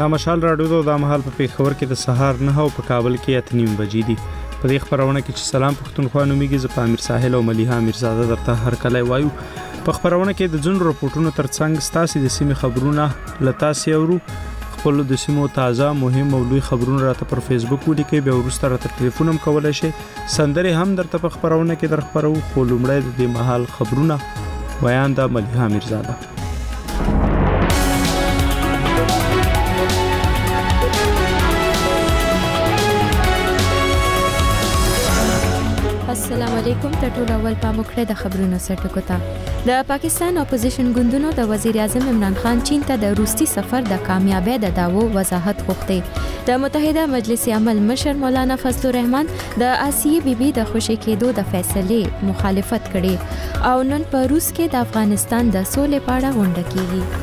دا مشال راډیو د مهال په پیښور کې د سهار 9 او په کابل کې 8:30 بجې دي. په دې خبرونه کې چې سلام پښتونخوا نوميږي ز پامیر ساحل او مليحه میرزاده درته هر کله وایو. په خبرونه کې د ځن راپورټونو ترڅنګ ستاسو د سیمې خبرونه لتاسي اورو. خپل د سیمو تازه مهم او لوی خبرونه راته پر فیسبوک ولیکئ، به ورسته راته ټلیفون هم کولای شئ. سندري هم درته په خبرونه کې درخبرو. خو لومړی د دې مهال خبرونه بیان د مليحه میرزاده. السلام علیکم. ټول اول پاموکړه د خبرونو سرټکو ته. د پاکستان اپوزیشن ګوندونو د وزیر اعظم عمران خان چین ته د روسي سفر د کامیابی د داوو وضاحت غوښتي. د متحده مجلس عمل مشر مولانا فضل الرحمن د آسیه بیبي د خوشی کېدو د فیصلې مخالفت کړي او نن په روس کې د افغانستان د سولې په اړه غونډه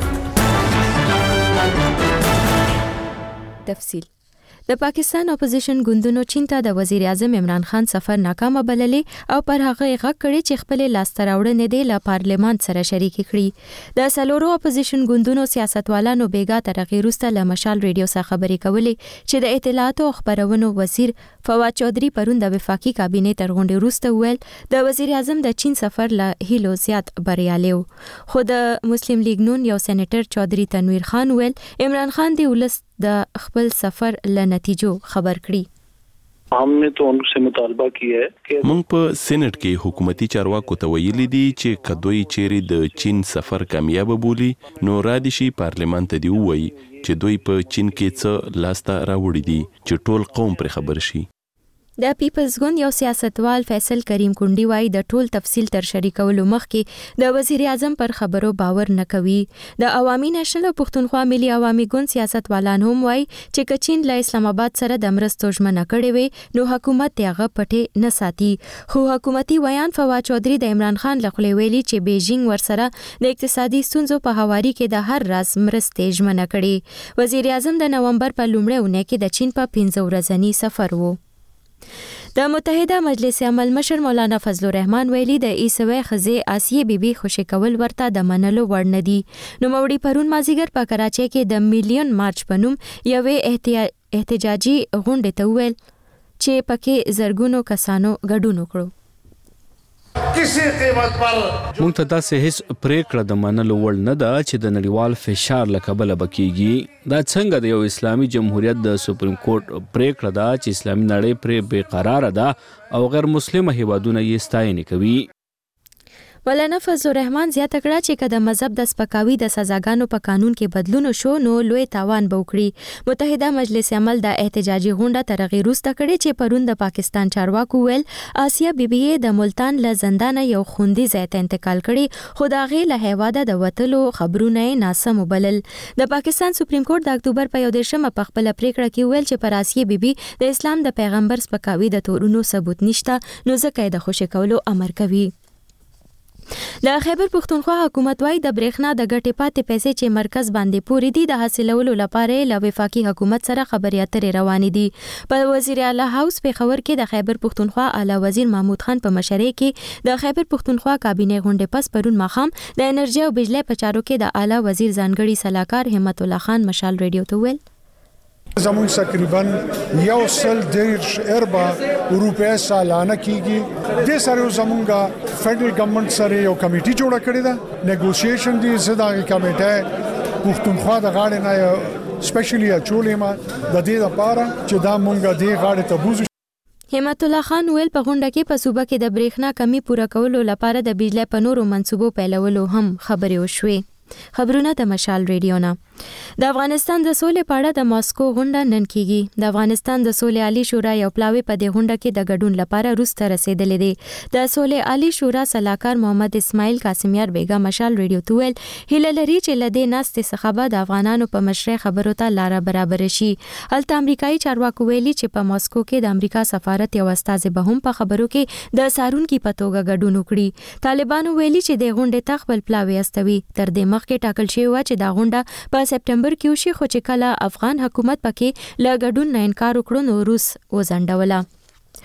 کیږي. تفصیل د پاکستان اپوزیشن ګوندونو چین ته د وزیر اعظم عمران خان سفر ناکامه بللې او پر هغه غږ کړي چې خپل لاستراوړنې د پارلیمان سره شریک کړي. د سلورو اپوزیشن ګوندونو سیاستوالانو بیګا ترغیر وروسته له مشال ریډیو څخه خبرې کولې چې د اطلاعات او خبرونو وزیر فواد چودھری پرون د وفاقي کابینې تر غونډې وروسته ویل د وزیر اعظم د چین سفر له هیلو زیات بریالی و. خو د مسلم لیگ نون یو سېنیټر چودھری تنویر خان ویل عمران خان د ولس د خپل سفر له نتیجو خبر کړي. हमने तो उनसे मुतालबा किया है कि موږ په سېنات کې حکومتي چارواکو ته ویلي دي چې کدوې چیرې د چین سفر کامیاب بولی نو را دي شي پارلیمان ته دی وایي چې دوی په چین کې څه لاسته راوړي دي چې ټول قوم پر خبر شي. د پیپلز ګوند یو سیاستوال فیصل کریم کونډي وایي د ټول تفصیل تر شریکولو مخکې د وزیر اعظم پر خبرو باور نه کوي. د عوامي نېشنل او پښتونخوا ملي عوامي ګوند سیاستوالان هم وایي چې کچین له اسلام آباد سره د مرستو ژمنه کړې وي نو حکومت هغه پټه نه ساتي. خو حکومتي ویان فواد چودھری د عمران خان لخوا ویلي چې بیجینګ ورسره د اقتصادي ستونزو په هواري کې د هر راز مرستې ژمنه کړې. وزیر اعظم د نومبر په لومړۍ اونۍ کې د چین په 15 ورځنی سفر وو. د متحده مجلس عمل مشر مولانا فضل الرحمن ویلي د عیسوي خزې آسیه بیبي خوشی کول ورته د منلو وړ نه دي. نو موري پرون مازیګر په کراچۍ کې د میلیون مارچ په نوم یوې احتجاجي غونډې ته ویل چې پکې زرګونو کسانو ګډون وکړو. مونږ ته داسې هیڅ پریکړه د منلو وړ نه ده چې د نړیوال فشار له کبله بکیږي. دا څنګه د یو اسلامي جمهوریت د سپریم کورټ پریکړه ده چې اسلامي نړۍ پرې بے قراره ده او غیر مسلمه هیوادونه یې ستاینه کوي. مولانا فضل الرحمن زیاته کړه چې کله مذهب د سپکاوي د سزاګانو په قانون کې بدلون شو نو لوی تاوان به وکړي. متحده مجلس عمل د احتجاجي غونډه ترغیر وروسته کړي چې پرون د پاکستان چارواکو ویل آسیه بیبي د ملتان له زندان یو خوندي ځای ته انتقال کړي خو د هغې له هیواده د وتلو خبرونه ناسم وبلل. د پاکستان سپریم کورټ د اکتوبر په 11 په خپل پریکړه کې ویل چې پر آسیه بیبي د اسلام د پیغمبر سپکاوي د تورونو ثبوت نشته نو ځکه یې د خوشی کولو امر کوي. د خیبر پښتونخوا حکومت وايي د برېښنا د ګټې پاتې پیسې چې مرکز باندې پوري دي د حاصلولو لپاره له وفاقي حکومت سره خبرې اترې روانې دي. په وزیر اعلی هاوس پیښور کې د خیبر پښتونخوا اعلی وزیر محمود خان په مشرۍ کې د خیبر پښتونخوا کابینې غونډې پس پرون ماښام د انرژي او بجلی په چارو کې د اعلی وزیر ځانګړي سلاکار همت الله خان مشال ریډیو ته ویل زمون تقریبا 1.5 اربع روپے سالانه کیږي. د سره زمونږه فدرل ګورنمنت سره یو کمیټي جوړه کړې ده نیګوسییشن دي زداغي کمیټه پښتونخوا د غاړې نه سپیشلی اچولې ما د دې لپاره چې دا مونږه د غاړې ته بوزو. همت الله خان ویل په غونډه کې په صوبه کې د برېښنا کمی پوره کولو لپاره د بجلی په نورو منصوبو پیلولو هم خبرې وشوې. خبرونه د مشال ریډیو نه. د افغانستان د سولې په اړه د ماسکو غونډه نن کیږي. د افغانستان د سولې عالی شورا یو پلاوی په دې غونډه کې د ګډون لپاره روس ته رسیدلې دي. د سولې عالی شورا سلاکار محمد اسماعیل قاسمیار بیگا مشال ریډیو ته ویل هیله لري چې لدې ناستې څخه به د افغانانو په مشرۍ خبرو ته لار برابر شي. هلته امریکایي چارواکو ویلي چې په ماسکو کې د امریکا سفارت یو استازي به هم په خبرو کې د سارونکي په توګه ګډون وکړي. طالبانو ویلي چې د غونډې ته خپل پلاوی استوي. تر دې مخکې ټاکل شوی و چې دا غونډه په سپټمبر کې وشي خو چې کله افغان حکومت پکې له ګډون نه انکار وکړ نو روس وځنډوله.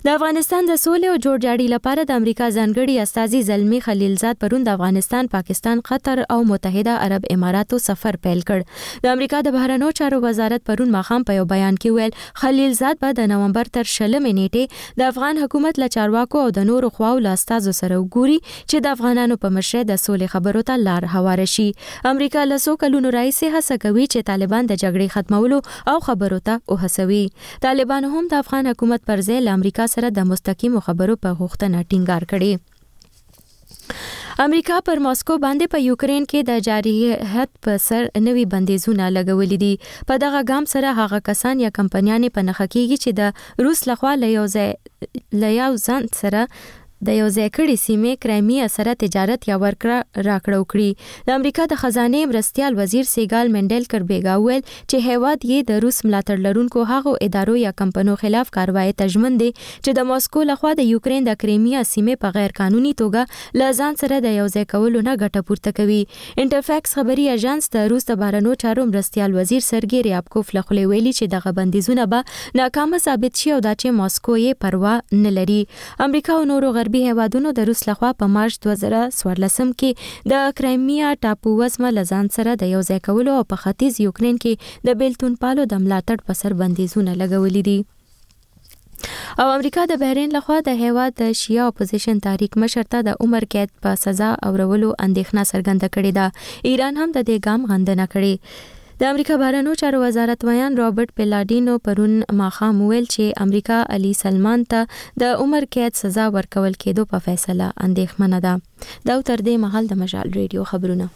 د افغانستان د سولې او جوړجاړي لپاره د امریکا ځانګړي استازي زلمی خلیلزاد پرون د افغانستان، پاکستان، قطر او متحده عرب اماراتو سفر پیل کړ. د امریکا د بهرنیو چارو وزارت پرون ماښام په یو بیان کې ویل خلیلزاد به د نومبر تر 20 نیټې د افغان حکومت له چارواکو او د نورو خواو له استازو سره وګوري چې د افغانانو په مشرۍ د سولې خبرو ته لار هواره شي. امریکا له څو کلونو راهیسې هڅه کوي چې طالبان د جګړې ختمولو او خبرو ته وهڅوي. طالبان هم د افغان حکومت پر ځای له امریکا سره د مستقیمو خبرو په غوښتنه ټینګار کړي. امریکا پر ماسکو باندې په یوکرين کې د جارحیت په سر نوي بندیزونه لګولې دي. په دغه ګام سره هغه کسان یا کمپنیانې په نښه کېږي چې د روس لخوا له یو ځان سره د یو ځای کړي سیمې کرایمیا سره تجارت یا ورکړه راکړه وکړي. د امریکا د خزانه مرستیال وزیر سیګال منډلکر بیګا ویل چې هیواد یې د روس ملاتړ لرونکو هغو ادارو یا کمپنیو خلاف کاروایی تجمن دي چې د ماسکو لخوا د یوکرين د کرایمیا سیمې په غیر قانوني توګه له ځان سره د یو ځای کولو نه ګټه پورته کوي. انټرفیکس خبري اژانس د روس د بهرنیو چارو مرستیال وزیر سرګي ریابکوف له خولې ویلي چې دغه بندیزونه به ناکامه ثابت شي او دا چې ماسکو یې پروا نه لري. امریکا او نورو غربي هیوادونو د روس لخوا په مارچ 2014 کې د کرایمیا ټاپو وزمه لزان سره د یو ځای کولو او په ختیځ یوکرين کې د بیلتون پالو د ملاتړ په سر بندیزونه لګولې دي. او امریکا د بحرین لخوا د هیواد د شیعه اپوزیشن تحریک مشر ته د عمر قید په سزا اورولو اندېښنه څرګنده کړې ده. ایران هم د دې ګام غندنه کړې. د امریکا بهرنیو چارو وزارت ویان رابرټ پیلاډینو پرون ماښام ویل چې امریکا علي سلمان ته د عمر قید سزا ورکول کېدو په فیصله اندېښمنه ده. دا تر دې مهال د مشال ریډیو خبرونه.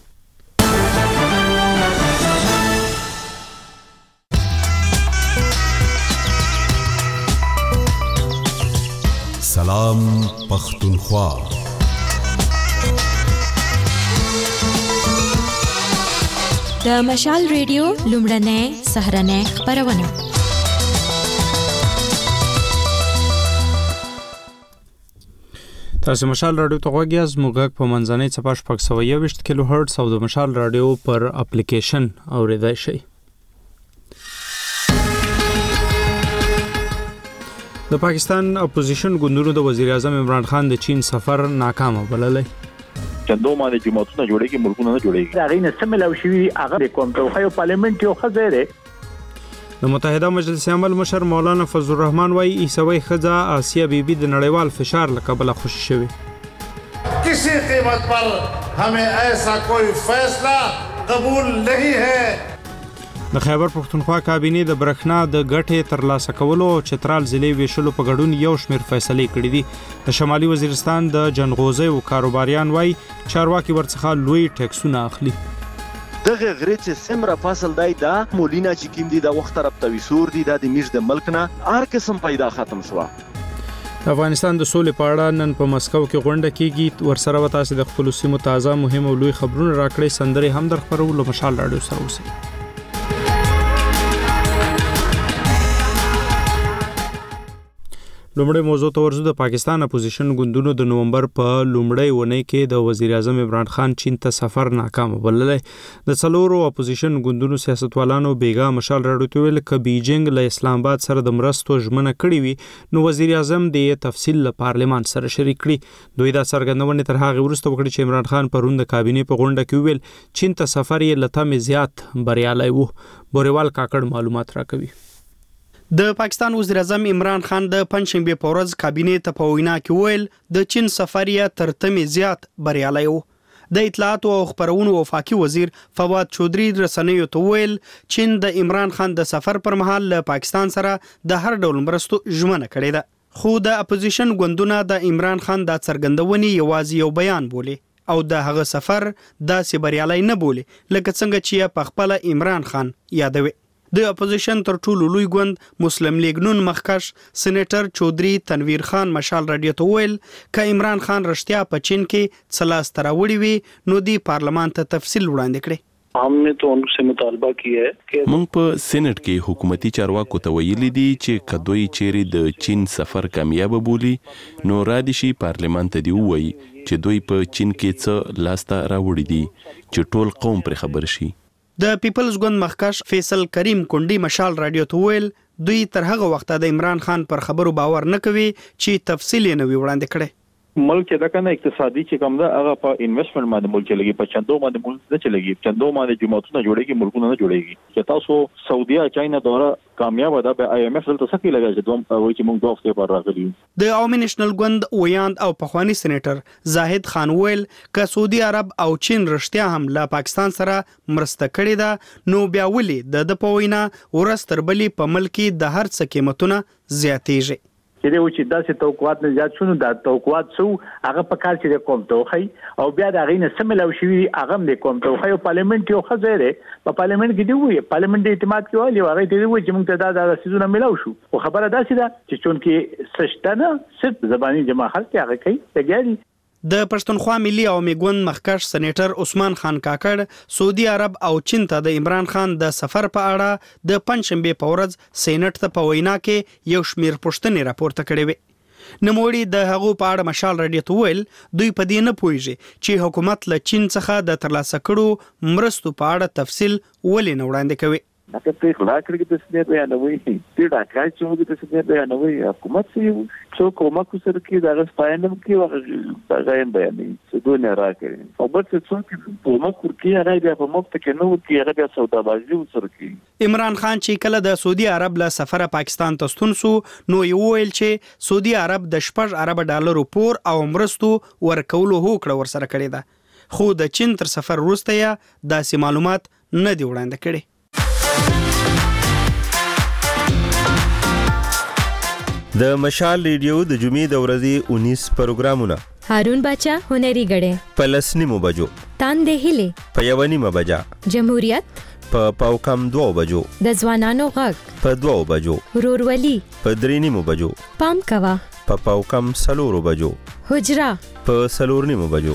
سلام پختونخوا. د مشال ریډیو لومړنۍ سهرنۍ خبرونه. تاسو مشال رادیو ته غوږی از موږ په منځنۍ صفحه 621 کیلو هرتز او د مشال رادیو پر اپلیکیشن اوریدای شئ. د پاکستان اپوزیشن ګوندونو د وزیر اعظم عمران خان د چین سفر ناکام بللی. چندو باندې جماعتونه جوړېږي ملکونه نه جوړېږي. دا غي نه سملاو شي هغه کوم توخیو پارلیمنت یو خزره. د متحده مجلس عمل مشر مولانا فضل الرحمن وايي عیسوی خزا آسیا بیبي د نړیوال فشار له کبله خوشی شوی. کسی قیمت پر ہمیں ایسا کوئی فیصلہ قبول نہیں ہے. د خیبر پختونخوا کابینه د برښنا د ګټې ترلاسه کولو او چترال ضلع ویشلو په ګډون یو شمېر فیصلې کړې دي. د شمالي وزیرستان د جنغوزي او کاروباریان وايي چارواکي ورڅخه لوی ټیکسونه اخلي. دغه غریت سمره فاصل دی دا مولینا چې کیم دي د وخت طرف ته وسور دي د میش د ملک نه هر قسم پیدا ختم شو. افغانستان د سولې په اړه نن په مسکو کې غونډه کیږي. ورسره و تاسو د خپل سیمو تازه مهم او لوی خبرونه راکړئ. سندري هم در خبرولو مشال رادیو سره اوسئ. لومړی موضوع ته ورځو. د پاکستان اپوزیشن ګوندونو د نومبر په لومړۍ ونې کې د وزیر اعظم عمران خان چین ته سفر ناکام بللی. د څلورو اپوزیشن ګوندونو سیاستوالانو بیګا مشال راډیو ویل ک بیجینګ له اسلام آباد سره د مرستو ژمنه کړې وي نو وزیر اعظم د تفصیل له پارلمان سره شریک کړي. دوی دا څرګندونه تر هغه وروسته وکړه چې عمران خان پرون د کابینې په غونډه کې ویل چین ته سفر یې لته زیات بریالي وو. بوریوال کاکړ معلومات راکوي. د پاکستان وزیر اعظم عمران خان د پنځشنبه په ورځ کابینې ته په وینا کې ویل د چین سفر یې تر تمه زیات بریالي وو. د اطلاعات او خبرونو وفاقي وزیر فواد چودري رسنیو ته ویل چین د عمران خان د سفر پر مهال له پاکستان سره د هر ډول مرستو ژمنه کړې ده. خو د اپوزیشن ګوندونه د عمران خان د څرګندونې یوازې یو بیان بولي او د هغه سفر داسې بریالي نه بولي لکه څنګه چې په خپل عمران خان یادوي. د اپوزیشن تر ټولو لوی ګوند مسلم لیگ نون مخکش سېنیټر چودري تنویر خان مشال راډیو ته ویل ک عمران خان رښتیا په چین کې څلاس تراوړي وي نو دی پارلمان ته تفصیل وړاندې کړي. हमने तो उनसे मुतालबा किया है कि موږ په سېنات کې حکومتي چارواکو ته ویلي دي چې کدوې چیرې د چین سفر کامیاب بولی نو را دي شي پارلمان ته دی وایي چې دوی په چین کې څه لاسته راوړي دي چې ټول قوم پر خبر شي. د پیپلز ګوند مخکش فیصل کریم کونډي مشال راډیو ته ویل دوی تر هغه وخته د عمران خان پر خبرو باور نه کوي چې تفصیل یې نه وي وړاندې کړی. ملک دا کنه اقتصادي چې کوم دا هغه په انویسټمنټ باندې ملک لګي په چندو باندې ملک نه چلېږي چندو باندې جماعتونه جوړېږي ملکونه نه جوړېږي چې تاسو سعودي چاینا دوره کامیاب ده به آی ایم ایف دلته سکی لګا چې دوم وایي چې موږ دوه هفته پر راغلي. د عوامي نېشنل ګوند ویاند او پخوانی سېنیټر زاهد خان ویل ک سعودي عرب او چین رښتیا هم له پاکستان سره مرسته کړې ده نو بیا ولې د پوینا ورستر بلی په ملک د هر څه قیمتونه زیاتېږي. چې دوی چې داسې توقعات نه زیات شونه د توقعات سو هغه په کال چې کوم توخی او بیا د غینه سملو شوی هغه د کوم توخی او پارلیمنت یو خزره په پارلیمنت کې دی وی پارلیمنت د اعتماد کې ویل هغه دی وی چې موږ ته دا سيزونه ملاو شو او خبره داسې ده چې چون کې سشتنه صرف زبانی جماعت کې هغه کوي تګاری. د پښتونخوا ملي عوامي ګوند مخکښ سېنیټر عثمان خان کاکړ سعودي عرب او چین ته د عمران خان د سفر په اړه د پنځشنبه په ورځ سېنات ته په وینا کې یو شمیر پوښتنې راپورته کړې وې. نوموړي د هغو په اړه مشال رادیو ته ویل دوی په دې نه پوهیږي چې حکومت له چین څخه د ترلاسه کړو مرستو په اړه تفصیل ولې نه وړاندې کوي. اګه په خلا کړی د سپیډ بیانوي چې دا کای چې موږ د سپیډ بیانوي حکومت څو کومه کو سره کې دا غسپاینم کې غاین بیانوي څه دوه نه راکړي او بل څه څو کومه کورکی هغه بیا په مفت کې نو کې هغه بیا سوداګري سره کې. عمران خان چې کله د سعودي عرب له سفر پاکستان ته ستون سو نو یو ویل چې سعودي عرب د 6 ارب ډالرو پور او مرستو ورکولو هوکړه ورسره کړې ده خو د چین تر سفر وروسته یې داسې معلومات نه دی وړاندې کړي. د مشال ریډیو د جمعې د ورځې 19 پروګرامونه هارون باچا هنري غړې پلسنی مو بجو تاندې هله په یونی مبجا جمهوریت په پاوکم 2 بجو د ځوانانو غږ په 2 بجو رورولي په 3 بجو پام کوا په پاوکم 4 بجو حجرا په 4 بجو.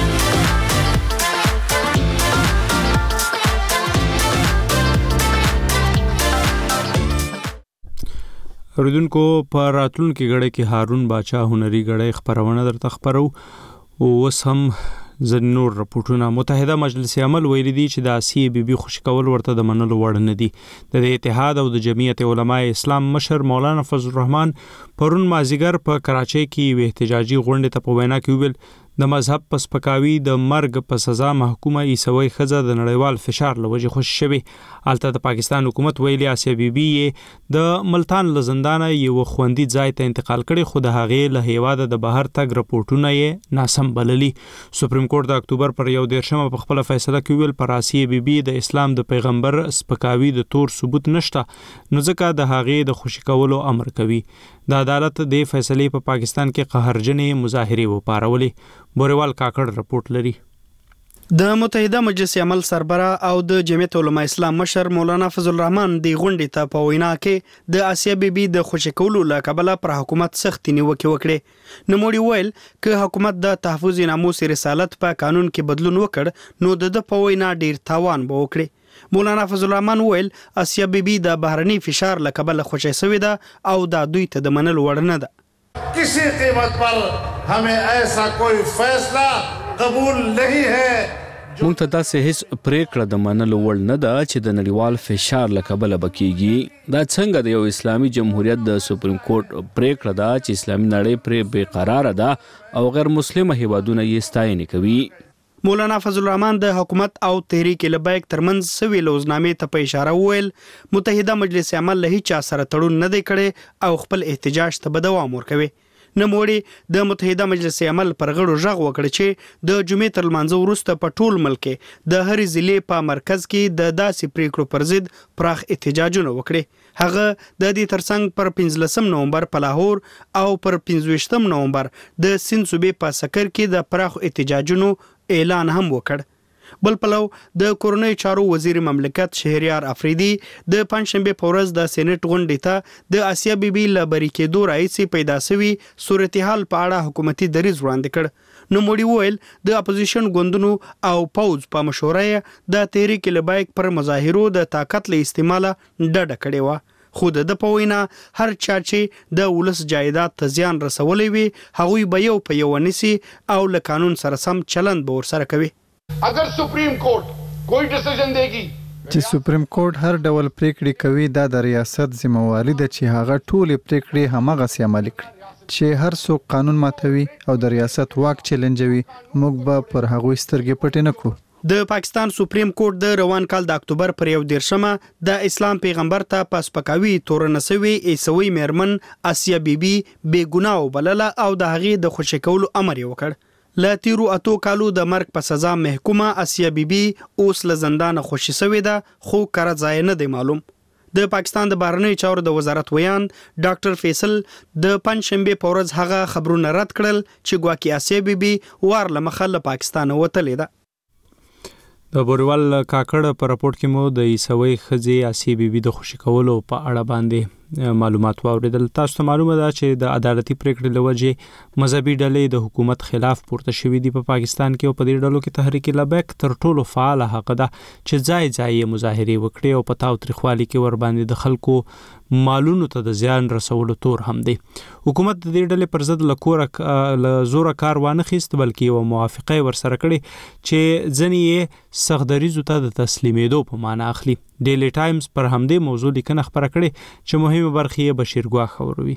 اوریدونکو په راتلونکي غړې کې هارون باچا هنري غړې خبرونه درته خبرو او وس هم زنور رپورټونه. متحده مجلس عمل ویلي دي چې د آسیې بیبي خوشی کول ورته د منلو وړ نه دي. د اتحاد او د جمعیت علماء اسلام مشر مولانا فضل الرحمن پرون مازیګر په کراچۍ کې یو احتجاجي غونډه ته په وینا کې ویل د مذهب په سپکاوي د مرګ په سزا محکومه عیسوي ښځه د نړیوال فشار له وجې خوشی شوې. البته د پاکستان حکومت ویلي آسیې بیبي د ملتان له زندانه یو خوندي ځای ته انتقال کړي خو د هغې له هیواده د بهر تګ رپورټونه یې ناسم بللي. سپریم کورټ د اکتوبر پر 1 په خپل فیصله کې ویل پر آسیې بیبي د اسلام د پیغمبر سپکاوي د تور ثبوت نشته نو ځکه د هغې د خوشی کولو امر کوي. د عدالت د فیصلې په پاکستان کې قهرجنې مظاهرې وپارولې. بوریوال کاکړ رپورټ لري. د متحده مجلس عمل سربراه او د جمعیت علماء اسلام مشر مولانا فضل الرحمن د غونډې ته په وینا کې د آسیې بیبي د خوشی کولو له کبله پر حکومت سخت نیوکه وکړه. نوموړي ویل ک حکومت د تحفظ ناموس رسالت په قانون کې بدلون وکړ نو د په وینا ډیر تاوان به وکړي. مولانا فضل الرحمن ویل آسیې بیبي د بهرني فشار له کبله خوشی شوې ده او دا دوی ته د منلو وړ نه ده. किसी कीमत पर हमें ऐसा कोई फैसला कबूल नहीं है. مونږ ته داسې هیڅ پریکړه د منلو وړ نه ده چې د نړیوال فشار له کبله بکیږي. دا څنګه د یو اسلامي جمهوریت د سپریم کورټ پریکړه ده چې اسلامي نړۍ پرې بې قراره ده او غیر مسلمه هیوادونه یې ستاینه کوي. مولانا فضل الرحمن د حکومت او تحریک لبیک ترمنځ سوي لوزنامې ته په اشاره وویل متحده مجلس عمل له هیڅ سره تړون نه دی کړی او خپل احتجاج ته به دوام ورکوي. نوموړي د متحده مجلس عمل پر غړو ژغ وکړ چې د جمعې تر لمانځه وروسته په ټول ملک د هرې ضلع په مرکز کې د داسې پریکړو پر ضد پراخ احتجاجونه وکړي. هغه د دې ترڅنګ پر 15 نومبر په لاهور او پر 25 نومبر د سند صوبې په سکر کې د پراخ احتجاجونو اعلان هم وکړ. بل پلو د کورنۍ چارو وزیر مملکت شهریار افریدي د پنځشنبه په ورځ د سېنات غونډې ته د آسیې بیبي له بری کېدو راځي پیدا شوی صورتحال په اړه حکومتي دریځ وړاندې کړ. نوموړي ویل د اپوزیشن ګوندونو او پوز په مشوره د تحریک لبیک پر مظاهرو د طاقت له استعماله ډډه کړې و خو د پوینا هر چا چې د ولس جایداد ته زیان رسولې وي هغوی به یو په یو ونیسي او له قانون سره سم چلند به ورسره کوي. अगर सुप्रीम कोर्ट कोई डिसीजन देगी چې سپریم کورټ هر ډول پریکړې کوي دا د ریاست ذمہواری ده چې هغه ټولې پریکړې همغسې عملي کړي. چې هر څوک قانون ماتوي او د ریاست واک چیلنجوي موږ به پر هغوی سترګې پټې نه کړو. د پاکستان سپریم کورټ د روان کال د اکتوبر پر 1 د اسلام پیغمبر ته پسپکاوي تورن سوي ایسوي میرمن آسیا بیبي بے ګناه وبلله او د هغې د خوشی کولو امر یې وکړ. له تیرو 8 کالو د مرګ په سزا محکومه آسیا بیبي اوس له زندان خوشی سوي ده خو کار ځای نه دی معلوم. د پاکستان د بهرنیو چارو د وزارت ویان ډاکټر فیصل د پنځشنبه په ورځ هغه خبرونه رد کړل چې ګواکې آسیا بیبي وار له مخه له پاکستان وتلې ده. د بوریوال کاکړ په راپورټ کې مو د عیسوي ښځې آسیا بیبي د خوشی کولو په اړه باندې معلومات واوریدل. تاسو ته معلومه ده چې د عدالتي پریکړې لوجه مذهبي ډلې د حکومت خلاف پورته شوې دي په پاکستان کې او په دې ډلو کې تحریک لبیک تر ټولو فعال حق ده چې ځای مظاهره وکړي او په تاو تریخوالي کې ور باندې د خلکو مالونو ته د زیان رسولو تور هم دی. حکومت د دې ډلې پر ضد له زوره کار وانه خیست بلکې یو موافقه ورسره کړي چې ځنې سختدریزو ته د تسلیمېدو په معنا اخلي. ډیلی ټایمز پر همدې موضوع لیکنه خبره کړي چې مهمه برخه یې بشیر ګوا خبروي.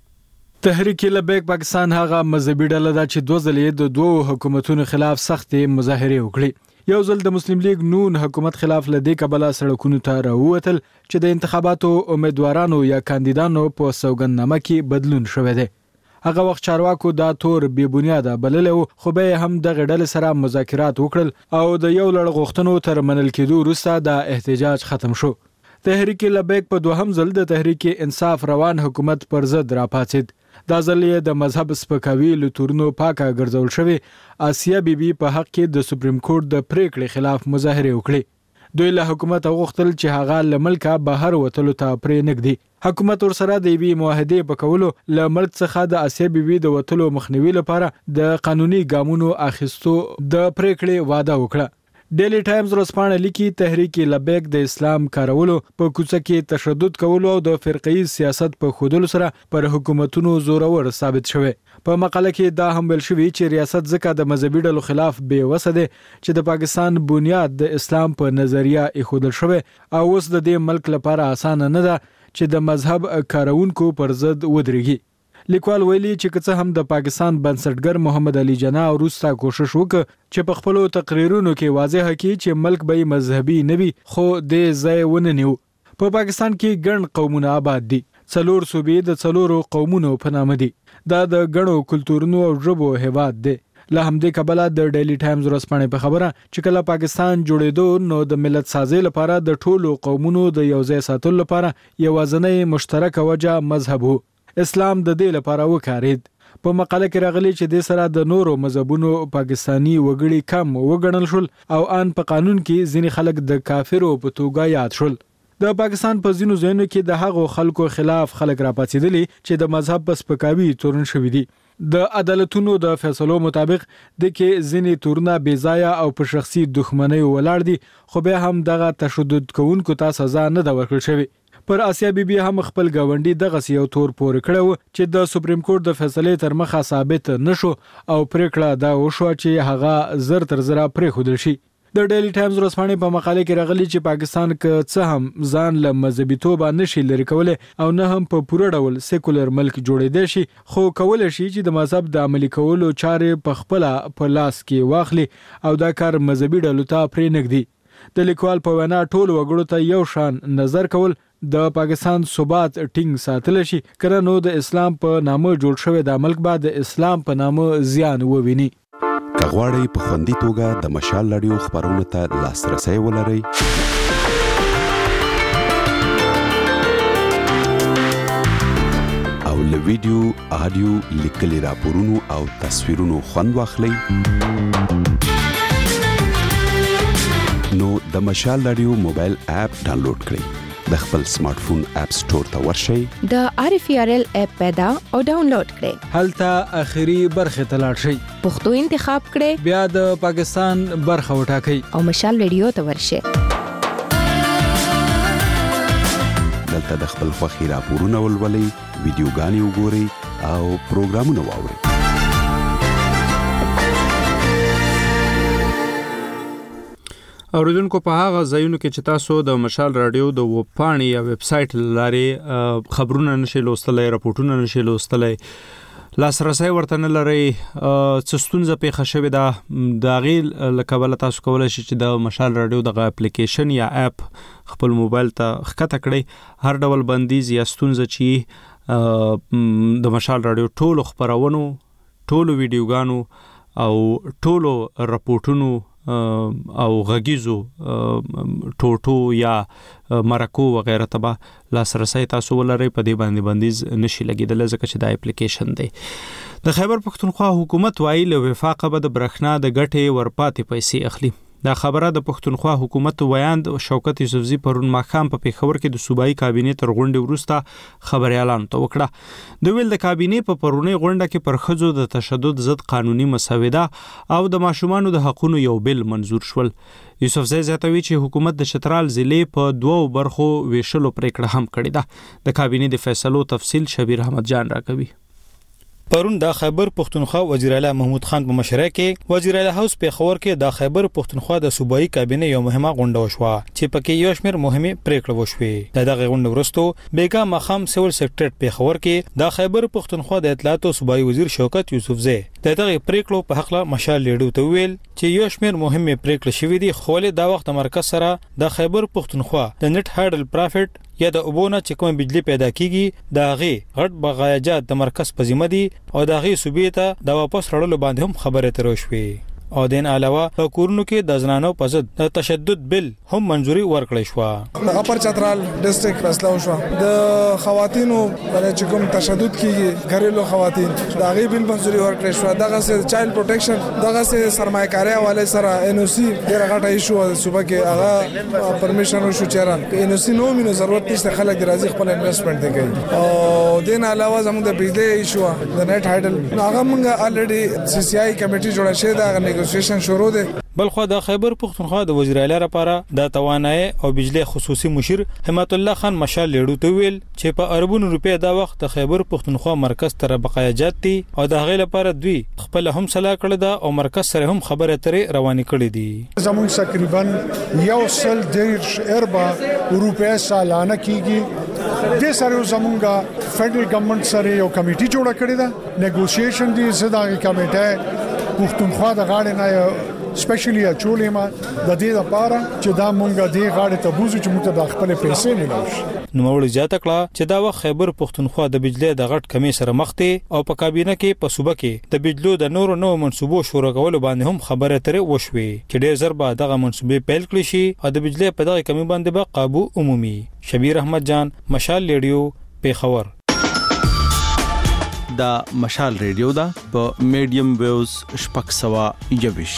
تحریک لبیک پاکستان هغه مذهبي ډله ده چې 2 ځلې د 2 حکومتونو خلاف سخت مظاهره وکړي. یو ځل د مسلم لیگ نون حکومت خلاف لدی کبله سړکونو ته راووتل چې د انتخاباتو امیدوارانو یا کاندیدانو په سوګندنامه کې بدلون شوی دی. هغه وخت چارواکو دا تور بې بنیاده بللی و خو به هم دغه ډلې سره مذاکرات وکړل او د یو لړ غوښتنو تر منل کېدو وروسته د احتجاج ختم شو. تحریک لبیک په 2م ځل د تحریک انصاف روان حکومت پر ضد راپاڅېد. دا ځل یې د مذهب سپکاوي له تورونو پاکه ګرځول شوې آسیا بیبي په حق کې د سپریم کورټ د پریکړې خلاف مظاهره وکړي. دوی له حکومت غوښتل چې هغه له ملکه بهر وتلو ته پرې نږدي. حکومت ورسره د یوې معاهدې په کولو له ملک څخه د آسیا بیبي د وتلو مخنیوي لپاره د قانوني ګامونو اخیستو د پریکړې وعده وکړه. ډیلی ټایمز ورځپاڼه لیکي تحریک لبیک د اسلام کارولو په کوڅه کې تشدد کولو او د فرقه‌ای سیاست په خودلو سره پر حکومتونو زورور ثابت شوی. په مقاله کې دا هم ویل شوی چې ریاست ځکه د مذهبي ډلو خلاف بې وسه دی چې د پاکستان بنیاد د اسلام په نظریه ایښودل شوی او اوس د دې ملک لپاره اسانه نه ده چې د مذهب کارونکو پر ضد ودرېږي. لیکوال ویلي چې که څه هم د پاکستان بنسټګر محمد علي جناح وروسته کوشش وکړ چې په خپلو تقریرونو کې واضح کړي چې ملک به مذهبي نه وي خو د ځای ونه نیو. په پاکستان کې ګڼ قومونه آباد دي. 4 صوبې د 4 قومونو په نامه دي. دا د ګڼو کلتورونو او ژبو هیواد دی. له همدې کبله د ډیلی ټایمز ورځپاڼې په خبره چې کله پاکستان جوړېدو نو د ملت سازي لپاره د ټولو قومونو د یو ځای ساتلو لپاره یوازینۍ مشترکه وجه مذهب وو. اسلام د دې لپاره وکارید. په مقاله کې راغلي چې د سره د نورو مذهبونو پاکستانی وګړي کم وګڼل شول او ان په قانون کې ځینې خلک د کافرو په توګه یاد شول. د پاکستان په ځینو ځایونو کې د هغو خلکو خلاف خلک راپاڅېدلي چې د مذهب په سپکاوي تورن شوي دي. د عدالتونو د فیصلو مطابق د کې ځینې تورونه بې ځایه او په شخصي دښمنۍ ولاړ دي خو بیا هم دغه تشدد کوونکو ته سزا نه ده ورکړل شوې. پر آسیا بیبي هم خپل گاونډي دغه یو تور پورې کړو چې د سپریم کورټ د فیصلې تر مخه ثابت نشو او پریکړه دا وشو چې هغه زر تر زر پرې خودل شي. د ډیلی ټایمز ورځپاڼې په مقاله کې راغلي چې پاکستان که څه هم ځان له مذهبي توبه نشي لري کولی او نه هم په پوره ډول سیکولر ملک جوړېدی شي خو کولی شي چې د مذهب د عملي کولو چارې په خپله په لاس کې واخلي او دا کار مذهبي ډلو ته پرې نږدي. د لیکوال په وینا ټول وګړو ته یو شان نظر کول د پاکستان ثبات ټینګ ساتل شي کنه نو د اسلام په نامه جوړ شوی د ملک بعد د اسلام په نامه زیان وویني. کغواړی په خوندي توګه د مشال رادیو خبرونه ته لاسرسي ولرئ او له ویډیو، آډیو، لیکلي راپورونو او تصویرونو خوند واخلئ. نو د مشال رادیو موبایل اپ ډاونلوډ کړئ. د خپل سمارټ فون اپ سٹور ته ورشئ. د RFRL اپ پیدا او ډاونلوډ کړئ. هلته اخیری برخه ته لاړ شئ. پښتو انتخاب کړئ. بیا د پاکستان برخه وټاکئ او مشال رادیو ته ورشئ. دلته د خپل خوښي راپورونه ولولئ، ویډیوګانې وګورئ او پروګرامونه واورئ. اوریدونکو په هغه ځایونو کې چې تاسو د مشال رادیو د وپاڼې یا ویب سټ لارې خبرونه نشئ لوستلای، راپورټونه نشئ لوستلای، لاسرسي ورته نه لري، څه ستونزه پیښه شوې ده، د هغې له کبله تاسو کولی شئ چې د مشال رادیو دغه اپلیکیشن یا اپ خپل موبایل ته ښکته کړئ. هر ډول بندیز یا ستونزه چې د مشال رادیو ټولو خپرونو، ټولو ویډیوګانو او ټولو راپورټونو او غږیزو ټوټو یا مرکو وغیره ته به لاسرسی تاسو ولرئ. په دې باندې بندیز نشي لګېدلی ځکه چې دا اپلیکیشن دی. د خیبر پښتونخوا حکومت وایي له وفاقه به د برېښنا د ګټې ورپاتې پیسې اخلي. دا خبره د پښتونخوا حکومت ویاند شوکت یوسفزي پرون ماښام په پېښور کې د صوبایي کابینې تر غونډې وروسته خبریالانو ته وکړه. د ویل د کابینې په پرونۍ غونډه کې پر ښځو د تشدد ضد قانوني مسوده او د ماشومانو د حقونو یو بل منظور شول. یوسفزي زیاتوي چې حکومت د چترال ضلع په 2 برخو ویشلو پریکړه هم کړې ده. د کابینې د فیصلو تفصیل شبیر احمد جان راکوي. پرون د خیبر پښتونخوا وزیر اعلی محمود خان په مشرۍ کې وزیر اعلی هاوس پېښور کې د خیبر پښتونخوا د صوبایي کابینې یو مهمه غونډه وشوه چې پکې یو شمېر مهمه پریکړې وشوې. د دغه غونډې وروسته بیګا مخام سیول سیکریټریټ پېښور کې د خیبر پښتونخوا د اطلاعات او صوبایي وزیر شوکت یوسفزي د دغه پریکړو په حق له مشال لیډو ته ویل چې یو شمېر مهمه پریکړې شوې دي، خو له دا وخت مرکز سره د خیبر پښتونخوا د نت هایډل پرافټ یا د اوبونه چې کوم بجلی پیدا کیږي د هغه غټ بغایجات د مرکز په ذمہ دي او د هغه صوبې ته د واپس وړلو باندې هم خبره تر وشوي. او دین علاوه په کورونو کې د زنانو په ضد د تشدد بل هم منځوري ورکړی شو. د اپر چترال ډیسټریکټ فیصله وشو د خواتینو باندې چې کوم تشدد کیږي، غریلو خواتین د هغه بل منځوري ورکړی شو. دغه سه چایلډ پروټیکشن، دغه سه سرمایه‌کاري حواله سره NOC ډیره غټه ایشو صوبه کې هغه پرمیشن وشو چیران NOC نو مینو ضرورت نشته، خلک راځي خپل انویسټمنٹ کوي. او دین علاوه زموږ د بجلی ایشو د نت هایډل هغه موږ الریډي CCI کمیټي جوړه شوې ده، نیګوسییشن شروع ده. بلخو د خیبر پښتونخوا د وزیر اعلی لپاره د توانایي او بجلی خصوصي مشیر همت الله خان مشال لیډو ته ویل چې په اربونو روپیا دا وخت د خیبر پښتونخوا مرکز تر بقایجات دي او د هغې لپاره دوی خپل هم صلاح کړې ده او مرکز سره هم خبره ترې روانې کړې دي. زموږ تقریبا 1.5 ارب روپیا سالانه کیږي. د سره زموږه فدرل ګورنمنت سره یو کمیټي جوړه کړې ده، نیګوسییشن دي زداغي کمیټه پښتونخوا د غاړې نه سپیشلی اچولې ما د دې لپاره چې دا مونږه دې غاړې ته بوزو چې موږ ته د خپل پیسې ملوي. نو وړ زیاته کړه چې دا وخت خیبر پښتونخوا د بجلی د غټ کمی سره مخ دي او په کابینه کې په صوبه کې د بجلو د نورو نو منصوبو شروع کولو باندې هم خبره ترې وشوي چې ډېر زر به دغه منصوبې پیل کړي شي او د بجلی په دغه کمی باندې به قابو عمومي. شبیر احمد جان، مشال ریډیو، پېښور. دا مشال ریډیو دا په میډیم ویوز شپږ سوه یویش.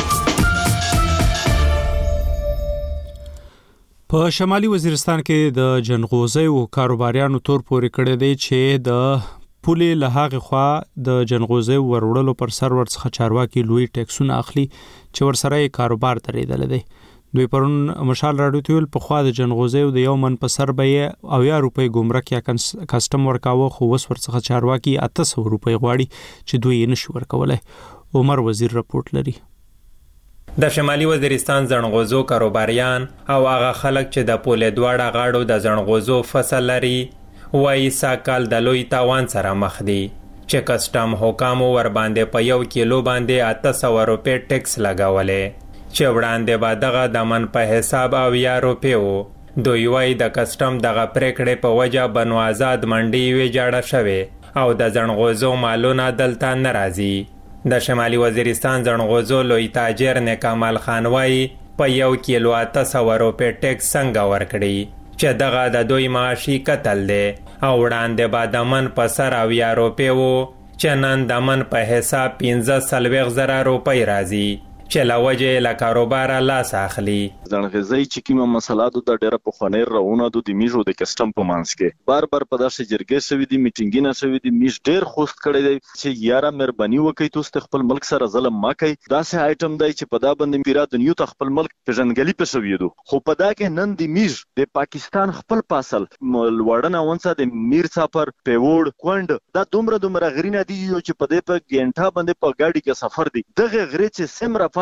په شمالي وزیرستان کې د جنغوزیو کاروباریانو تور پورې کړی دی چې د پولې له هغې خوا د جنغوزیو وروړلو پر سر ورڅخه چارواکي لوی ټیکسونه اخلي چې ورسره یې کاروبار درېدلی دی. دوی پرون مشال راډیو ته ویل پخوا د جنغوزیو د یو من په سر به یې 80 روپۍ ګمرک یا کسټم ورکاوه، خو اوس ورڅخه چارواکي 800 روپۍ غواړي چې دوی یې نشي ورکولی. عمر وزیر رپورټ لري. د شمالي وزیرستان زنغوزو کاروباریان او هغه خلک چې د پولې دواړه غاړو د زنغوزو فصل لري وایي ساکال د لوی تاوان سره مخ دي چې کسټم حکامو ور باندې په 1 کیلو باندې 800 روپۍ ټیکس لګولې چې وړاندې به دغه د من په حساب 80 روپۍ وو. دوی وایي د کسټم دغه پریکړې په وجه بنو آزاد منډي ویجاړه شوې او د زنغوزو مالونه دلته نه راځي. د شمالي وزیرستان زنغوزو لوی تاجر نیکامال خان وایي په 1 کیلو 800 روپۍ ټیکس څنګه ورکړي چې دغه د دوی معاشي قتل دی او وړاندې به د من په سر 80 روپۍ وو چې نن د من په حساب 15,000 روپۍ راځي چې له وجې له کاروباره لاس اخلي. زنغوزي چې کومه مسله ده د ډېره پخوانۍ روونه د میژو د کسټم په منځ کې بار په داسې جرګې شوي دي، میټینګونه شوي دي، میژ ډېر خوست کړی دی چې یاره مهرباني وکړئ تاسو خپل ملک سره ظلم مه کوئ. داسې آیټم دی چې په دا باندې پیرا دنیو ته خپل ملک پېژندګلي په شوي دو، خو په دا کې نن د میژ د پاکستان خپل پاسل لوړنه ونڅه د میر څاپر پیوړ کونډ دا دومره غرینه دي چې په دې په ګنټه باندې په ګاډي کې سفر دي. دغه غرې چې سمره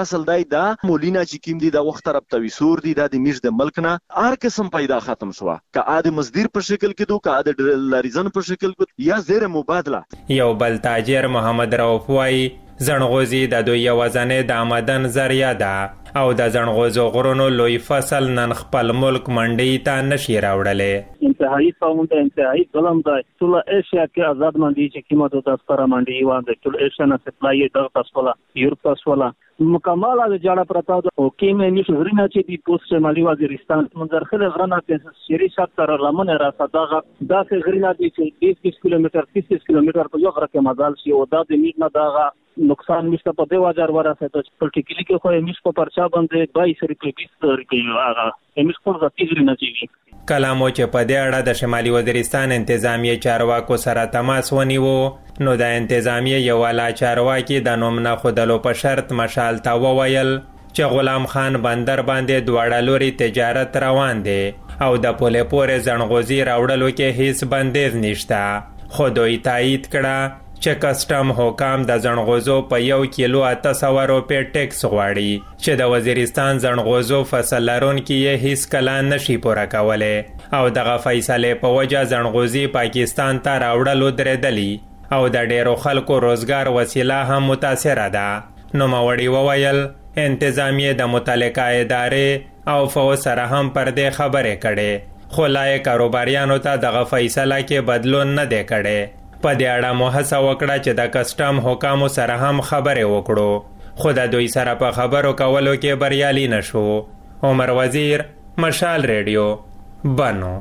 اصل دا مولینا چې کیم دي دا وخت طرف تویسور دي د میش د ملک نه هر قسم پیدا ختم شو که عادي مزدور په شکل کې دو که عادي لریزن په شکل کې یا زیر مبادله. یو بل تاجر محمد رؤف وایي زنغوزي د دوی یوازنې د آمدن ذریعہ ده او د زنغوزو غرونو لوی فصل نن خپل ملک منډي ته نشي راوړلې. انتهایی سامان ده، انتهایی ظلم ده. ټول ایشیا کې آزاد منډي چې قیمت د 10 منډي وانه ټول ایشیا نه سپلای د تاسولا یورپ تاسولا مکمل از جاړه پرتا او کې مې نشو غرینا چې دی پوسټ شمالي وزیرستان منځرخه غرنا په شری شات تر لمن را صداغه دا چې غرینا دی چې 20 کیلومتر 30 کیلومتر په یو غره کې مزال شي او دا د میټ نه داغه نقصان مشته په 2000 ورسه ته پرټیکلی کې خو مش په پرچا باندې 22 روپیه 20 روپیه هغه مش په ځاتې نه چیږي. کلامو چې په دې اړه د شمالي وزیرستان انتظامیه چارواکو سره تماس ونیو نو د انتظامیه یو والا چارواکي د نوم نه خودلو په شرط مشال تا وویل چې غلام خان بندر باندې دواړه لوري تجارت روان دي او د پوله پورې زنغوزي راوړلو کې هیڅ بندیز نشته خو دوی تایید کړه چې کسټم حکام د زنغوزو په 1 کیلو 800 روپے ټیکس غواړي چې د وزیرستان زنغوزو فصل لرونکي یې هیڅ کله نشي پوره کولی او دغه فیصله په وجه زنغوزي پاکستان ته راوړلو درېدلی او د ډیرو خلکو روزګار وسیله هم متاثره ده. نوموړي وویل انتظامیه د متعلقه ادارې او فوج سره هم پر دې خبرې کړې خو لا یې کاروباریانو ته دغه فیصله کې بدلون نه دی کړی. په دې اړه مو هڅه وکړه چې د کسټم حکامو سره هم خبرې وکړو خو د دوی سره په خبرو کولو کې بریالي نشو. عمر وزیر، مشال ریډیو، بنو.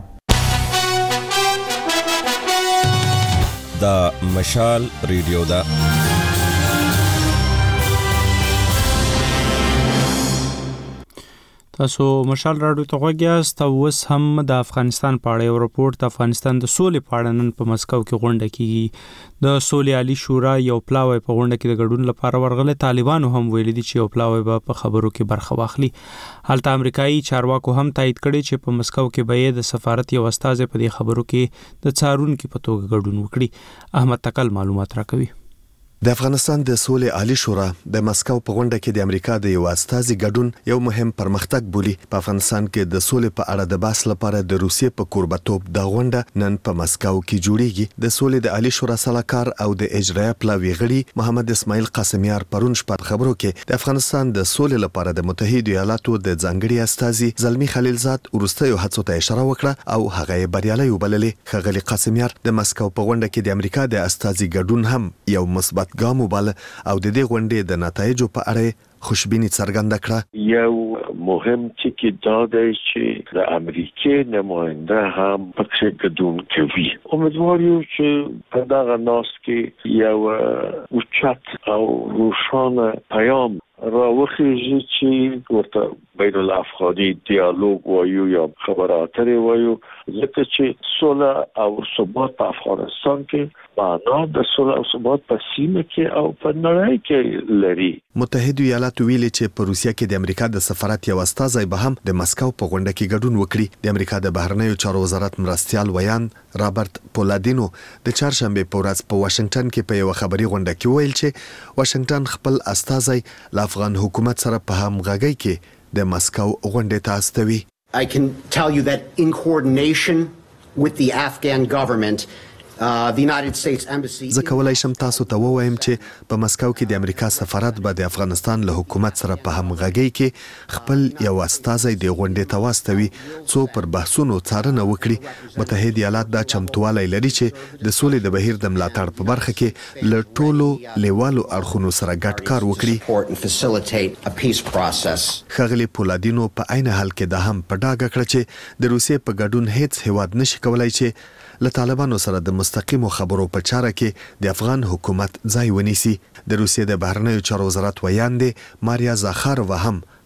دا مشال ریډیو دا تاسو مشال راډیو ته غوږیاست او اوس هم د افغانستان په اړه یو راپورټ د افغانستان د سولې په اړه نن په مسکو کې غونډه کیږي. د سولې عالی شورا یو پلاوی په غونډه کې د ګډون لپاره ورغله. طالبانو هم ویلي دي چې یو پلاوی به په خبرو کې برخه واخلي. هلته امریکایي چارواکو هم تایید کړي چې په مسکو کې به د سفارت یو استاذ په دې خبرو کې د څارونکو په توګه ګډون وکړي. احمد تکل معلومات راکوي. د افغانستان د سولې عالی شورا د مسکو په غونډه کې د امریکا د یو استازي ګډون یو مهم پرمختګ بولی. په افغانستان کې د سولې په اړه د بحث لپاره د روسیې په کوربتوب د غونډه نن په مسکو کې جوړیږي. د سولې د عالی شورا سلاکار او د اجرایه پلاوی غړي محمد اسماعیل قاسمیار پرون شپه خبرو کې د افغانستان د سولې لپاره د متحده ایالاتو د ځانګړي استازي زلمی خلیلزاد ورستیو هڅو ته اشاره وکړه او هغه بریالي وبللې. خغلی قاسمیار د مسکو په غونډه کې د امریکا د استازي ګډون هم یو مثبت ګام وباله او د دې غونډې د نتایجو په اړه خوشبینی څرګنده کړه. یو مهم چې دا دی چې د امریکای نماینده هم پکې ګډون کوي. امیدوار یو چې په دغه ناس کې یو اوچت او روښانه پیام راوخیږي چې ورته بین الافغاني دیالوګ وایو یا خبرات وایو ځکه چې سوله او ثبات په افغانستان کې معنا د سوله او ثبات په سیمه کې او په نړۍ کې لري. متحده ایالاتو ویلي چې په روسیه کې د امریکا د سفارت یو استازی به هم د مسکو په غونډه کې ګډون وکړي. د امریکا د بهرنیو چارو وزارت مرستيال ویان رابرټ پولادینو د چهارشنبه په ورځ په واشنگټن کې په یو خبري غونډه کې ویل چې واشنگټن خپل استازی ل افغان حکومت سره په همغږۍ کې د مسکو غونډې ته استوي. I can tell you that in coordination with the Afghan government the United States Embassy زه کولای شم تاسو ته ووایم چې په مسکو کې د امریکا سفارت به د افغانستان له حکومت سره په همغږۍ کې خپل یو استازی د غونډې ته واستوي څو پر بحثونو څارنه وکړي. متحده ایالات دا چمتوالی لري چې د سولې د بهیر د ملاتړ په برخه کې له ټولو لیوالو اړخونو سره ګډ کار وکړي. خغلی پولادینو په عین حال کې دا هم په ډاګه کړ چې د روسیې په ګډون هیڅ هیواد نشي کولای چې له طالبانو سره د مستقیمو خبرو په چاره کې د افغان حکومت ځای ونیسي. د روسیې د بهرنیو چارو وزارت ویاندې ماریا زاخارova هم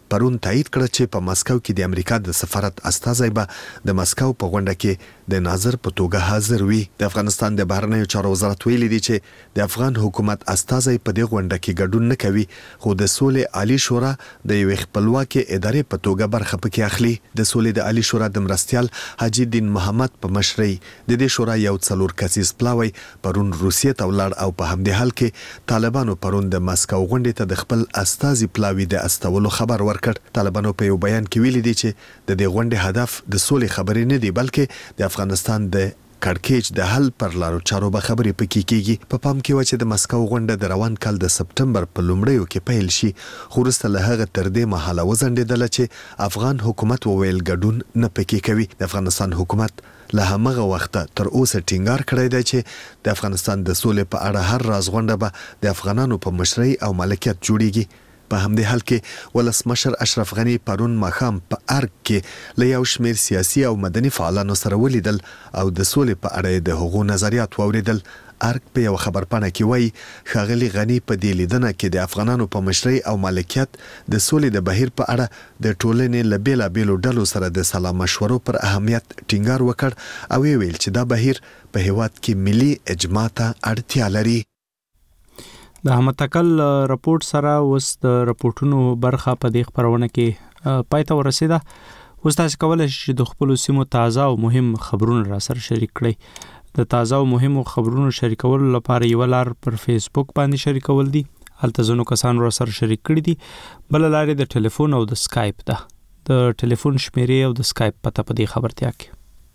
پرون تایید کړ چې په مسکو کې د امریکا د سفارت استازی به د مسکو په غونډه کې د ناظر په توګه حاضر وي. د افغانستان د بهرنیو چارو وزارت ویلي دی چې د افغان حکومت استازی په دې غونډه کې ګډون نه کوي، خو د سولې عالی شورا د یو خپلواکي ادارې په توګه برخه پکې اخلي. د سولې د عالی شورا د مرستیال حاجی دین محمد په مشرۍ د دې شورا یو 4 کسیز پلاوی پرون روسیې ته ولاړ او په همدې حال کې طالبانو پرون د مسکو غونډې ته د خپل استازي پلاوی د استولو خبر ورکړ. طالبانو په یو بیان کې ویلي دي چې د دې غونډې هدف د سولې خبرې نه دی، بلکې د افغانستان د کړکېچ د حل پر لارو چارو به خبرې پکې کیږي. په پام کې و چې د مسکو غونډه د روان کال د سپټمبر په لومړیو کې پیل شي، خو وروسته له هغه تر دې مهاله وځنډېدله چې افغان حکومت وویل ګډون نه پکې کوي. د افغانستان حکومت له همغه وخته تر اوسه ټینګار کړی دی چې د افغانستان د سولې په اړه هر راز غونډه به د افغانانو په مشرۍ او مالکیت جوړیږي. په همدې حال کې ولسمشر اشرف غنی پرون ماښام په ارګ کې له یو شمېر سیاسي او مدني فعالانو سره ولیدل او د سولې په اړه د هغو نظریات واوریدل. ارګ په یو خبرپاڼه کې وایي ښاغلي غنی په دې لیدنه کې د افغانانو په مشرۍ او مالکیت د سولې د بهیر په اړه د ټولنې له بیلابیلو ډلو سره د سلا مشورو پر اهمیت ټینګار وکړ او ویل چې دا بهیر په هیواد کې ملي اجماع ته اړتیا لري. د احمد تکل راپورټ سره اوس د راپورټونو برخه په دې خبرونه کې پای ته ورسیده. اوس تاسو کولای شئ د خپل سیمو تازه او مهم خبرونه را سره شریک کړئ. د تازه او مهمو خبرونو شریکولو لپاره یو لار پر فیسبوک باندې شریکول دي. هلته ځینو کسانو را سره شریک کړي دي. بل لار د ټلیفون او د سکایپ ده. د ټلیفون شمیرې او د سکایپ پته په دې خبرتیا کې.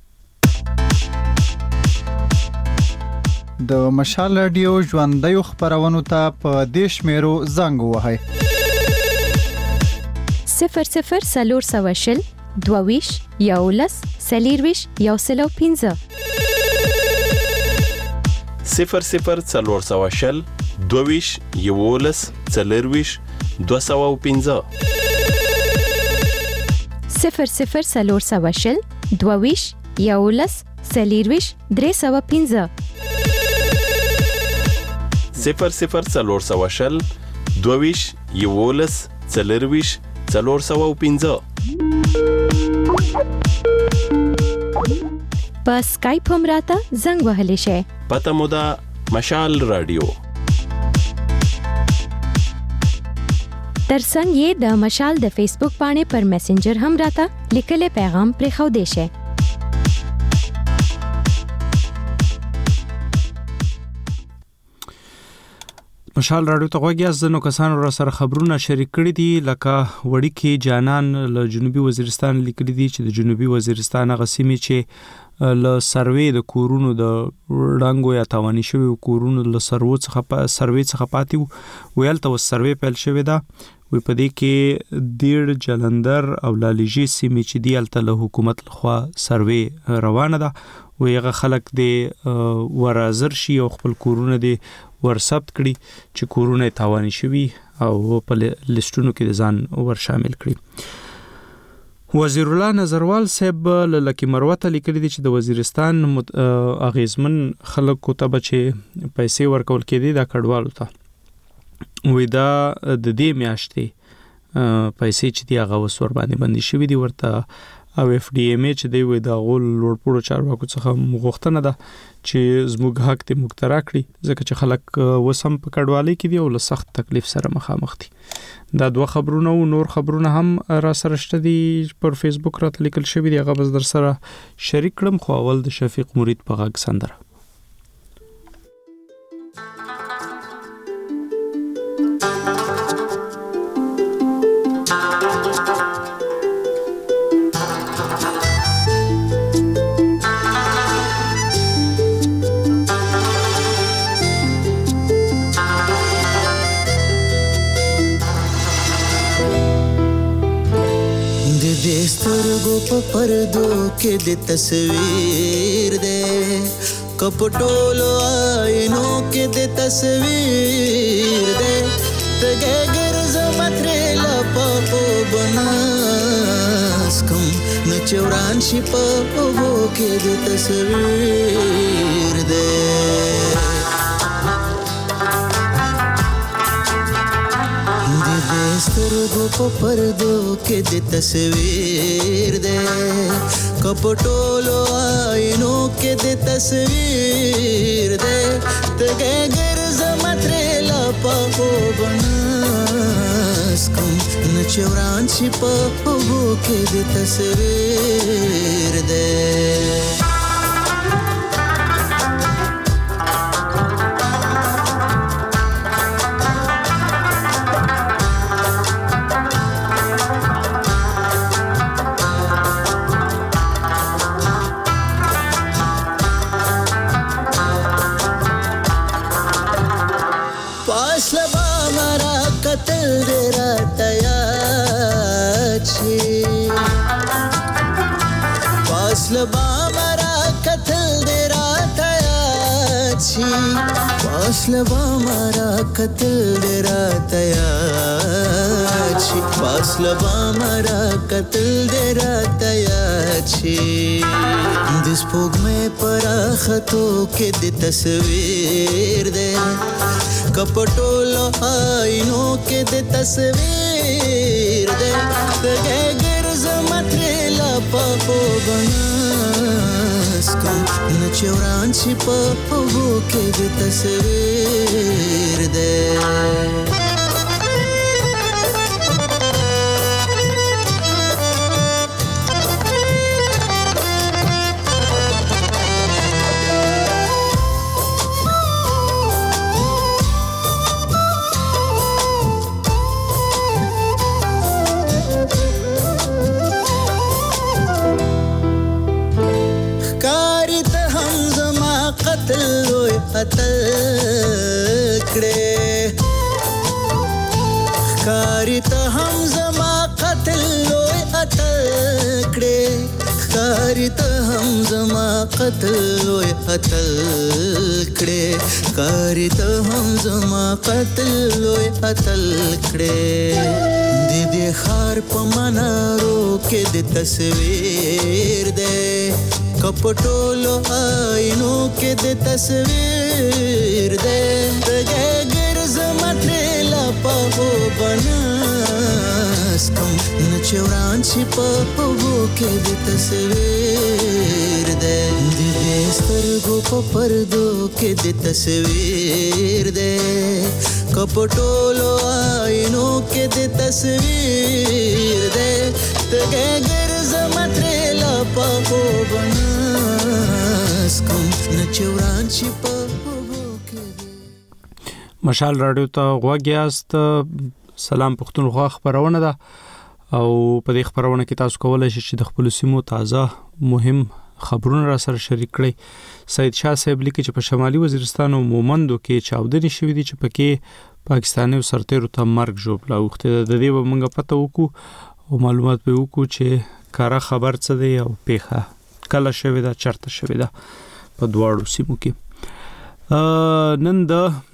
د مشال رادیو ژوندۍ خبرونو ته په دې شمیرو زنګ ووهئ: 00 22 11 40 105 00 22 11 40 205 00 22 11 40 305 00 22 11 40 405 په سکایپ هم راته زنګ وهلی شئ. پته مو ده مشال رادیو. ترڅنګ یې د مشال د فیسبوک باندې پر میسنجر هم راته لیکلی پیغام پرېښودی شئ. مشال رادیو ته غوږی ځنو کسانو را سره خبرونه شریک کړي دي، لکه وړیکې جانان له جنوبي وزیرستان لیکلي دي چې د جنوبي وزیرستان هغه سیمې چې له سروې د کورونو د وړانګو یا تاواني شوي کورونو له سروې څخه پاتې وو، ویل ته سروې پیل شوې ده. وی په دې کې دیر جلندر او لالیجی سیمې چې دی هلته له حکومت لخوا سروې روانه ده. وی هغه خلک د ورازر شي او خپل کورونه د ورثبت کړي چې کورونه تاواني شوي او په لیستونو کې د ځان ور شامل کړي. وزیر الله نظروال صاحب لکه مروته لیکلي دي چې د وزیرستان اغیزمن خلکو ته چې پیسې ورکول کېدي دا کډوالو ته. وی دا د دې میاشتې پیسې چې دی هغه وسور باندې بندي شوي دي ورته او اف ډی ام ای چې دی وی دا غول لوړپوړو چارواکو څخه غوښتنه ده چې زموږ حق ته مقترا کړي، ځکه چې خلک وسم په کډوالۍ کې دي او له سخت تکلیف سره مخامخ دي. دا دوه خبرونه او نور خبرونه هم را سره شته دي پر فیسبوک راته لیکل شوي دي، هغه بس در سره شریک کړم. خو اول د شفیق مرید په غږ سندره. سترګو په پردو کې د تصویر دې کپټولو آینو کې د تصویر دې تګه ګرځه مترې لپاپو بناس کوم نچوران شي په وو کې د تصویر دې سترګو سترګو په پردو کې د تصویر دی کپټولو آینو کې د تصویر دی تګه ګرځم ترې لا په وبنس کوم نچوران چې په وګو کې د تصویر دی لبا مرا قتل دے رات آیا چھی پاس لبا مرا قتل دے رات آیا چھی پاس لبا مرا قتل دے رات آیا چھی دس پوگ میں پرا خطو کے دی تصویر دے کپٹولو آئینوں کے دی تصویر دے تگے گرز متریلا پاپو بنا نچوران چې په وګو کې د تصویر دی قتل کړه خاري ته هم زما قتل لوی قتل کړه خاري ته هم زما قتل لوی قتل کړه خاري ته هم زما قتل لوی قتل کړه دې خار په منارو کې د تصویر ده کپټولو آینو کې د تصویر ده تګه ګرځم ترې په بناس کوم نچوران چې په وګو کې د تصویر ده د سترګو په پردو کې د تصویر ده کپټولو آینو کې د تصویر ده تګه ګرځم ترې په بناس کوم نچوران چې په مشال رادیو ته غوږیاست سلام پښتونخوا خبرونه ده او په دې خبرونه کې تاسو کولای شئ چې د خپل سیمو تازه مهم خبرونه را سره شریک کړئ سید شاه صاحب لیکي چې په شمالي وزیرستان او مومندو کې چاودنې شوې دي چې پکې پاکستاني سرتیرو ته مرګ ژوبله وخت د دې به موږ پته وکړو او معلومات به وکړو چې کاره خبر څه دی او پیخه کله شوې ده چرته شوې ده په دواړو سیمو کې نن د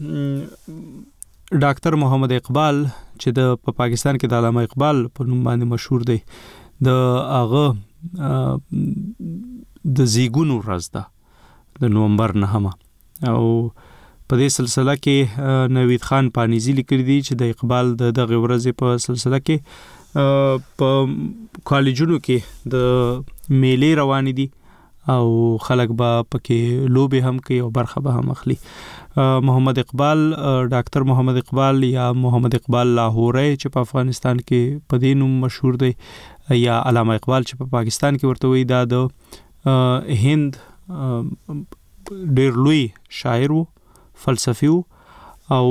ډاکټر محمد اقبال چې د پاکستان کې د علامه اقبال په نوم باندې مشهور دی د هغه د زیګون ورځ ده د نومبر 9 او په دې سلسله کې نوید خان پانیزی لیکلی دی چې د اقبال دغه ورځې په سلسله کې په کالجونو کې د میلې روان دي او خلک به پکې لوبې هم کوي او برخه به هم اخلي محمد اقبال ډاکټر محمد اقبال یا محمد اقبال لاهوري چې په افغانستان کې په دې نوم مشهور دی یا علامه اقبال چې په پاکستان کې ورته وي دا د هند ډېر لوی شاعر وو فلسفي وو او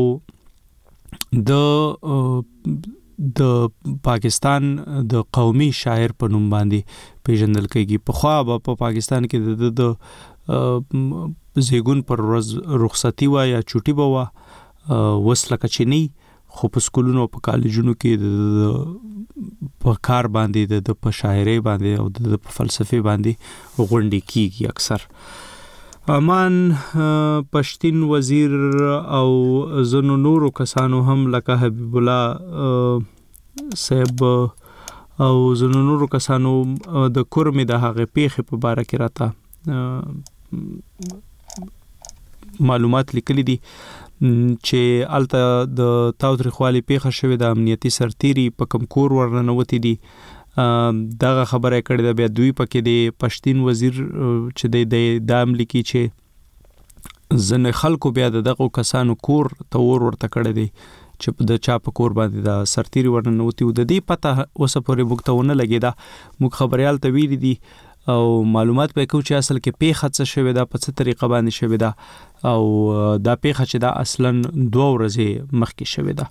د پاکستان د قومي شاعر په نوم باندې پیژندل کېږي په خوا په پاکستان کې د زیګون پر ورځ رخصتي وا یا چوټي بوا وسله کچنی خو په سکولونو په کالجونو کې د په کار باندې د په شاعري باندې او د فلسفي باندې غونډې کیږي اکثر امان پښتين وزیر او زنو نورو کسانو هم لکه حبیب الله صاحب او زنو نورو کسانو د کورمې د هغه پیخه په باره کې راته معلومات لیکلي دي چې الته د تاوتریخوالي پیښه شوې د امنیتي سرتیري په کم کور ورننوتی دي دغه خبره کړې ده. بیا دوی پکې د پښتون وزیر چې د امریکای چې ځنه خلکو بیا دغه کسانو کور تور ورته کړی دی چې د چا په کور باندې د سرتیري ورننوتی و. د دې پته اوسه پورې بوکتهونه لګیدا. موږ خبريال ته ویلي دي او معلومات به کو چې اصل کې پیښه څه شوې ده په څه طریقه باندې شوې ده او دا پیښه چې دا اصلا 2 ورځې مخکې شوې ده.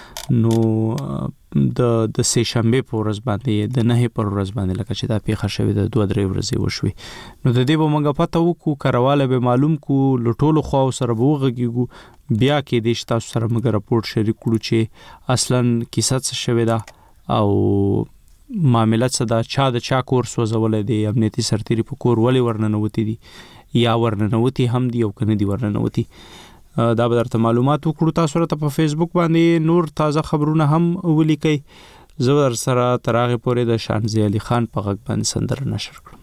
نو د سه شنبه په ورځ باندې د نه پر ورځ باندې لکه چې دا پیښه شوې ده 2-3 ورځې وشوي. نو د دې به موږ پته وکړو کارواله به معلوم کو لټولو خو سره بوغږیږو بیا کې د تاسو سره موږ راپورټ شریک کړو چې اصلا کیسه څه شوې ده او معاملات صدا چا د چا کور سوځولې دي امنیتي سرتیري په کور ولې ورننوتی دي یا ورننوتی هم دي او کنه دي ورننوتی. دا به درته معلومات وکړو. تاسو ته په فیسبوک باندې نور تازه خبرونه هم ولیکئ. زه ور سره ترغه پورې د شانزي علي خان په غږ باندې سندره نشر کړم.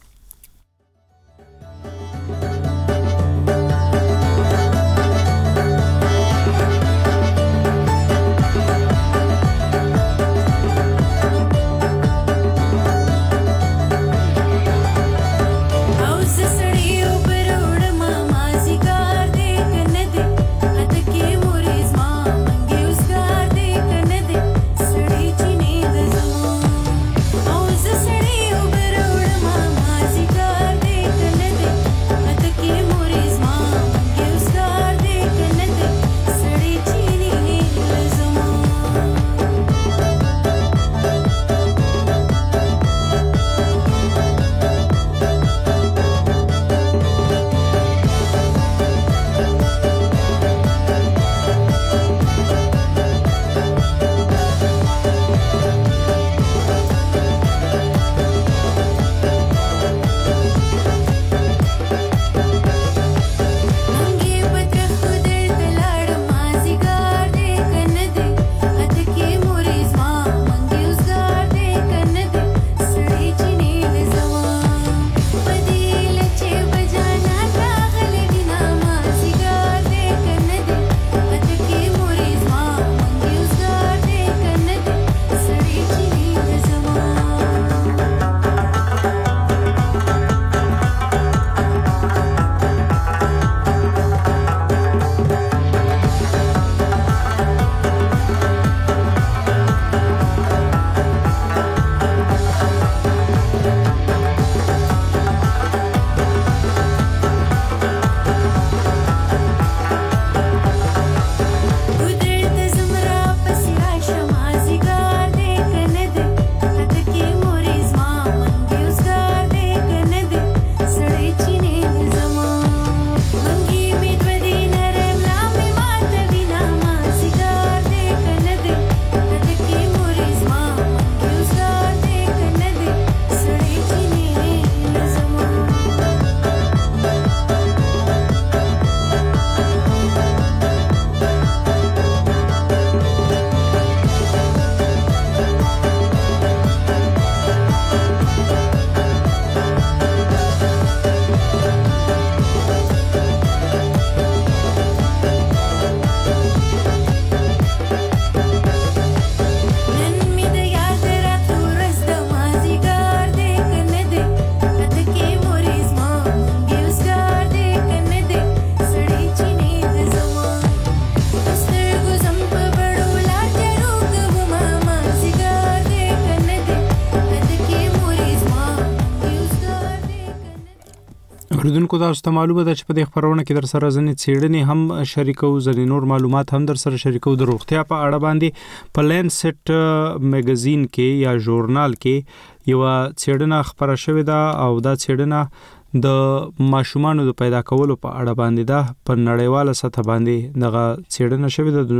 اوریدونکو تاسو ته معلومه ده چې په دې خبرونه کې در سره ځنې څېړنې هم شریکو ځنې نور معلومات هم در سره شریکو د روغتیا په اړه باندې په لینسټ میگزین کې یا ژورنال کې یو څېړنه خبره شوې ده او دا څېړنه د ماشومانو د پیدا کولو په اړه باندې ده په نړیواله سطح باندې دغه څېړنه شوې ده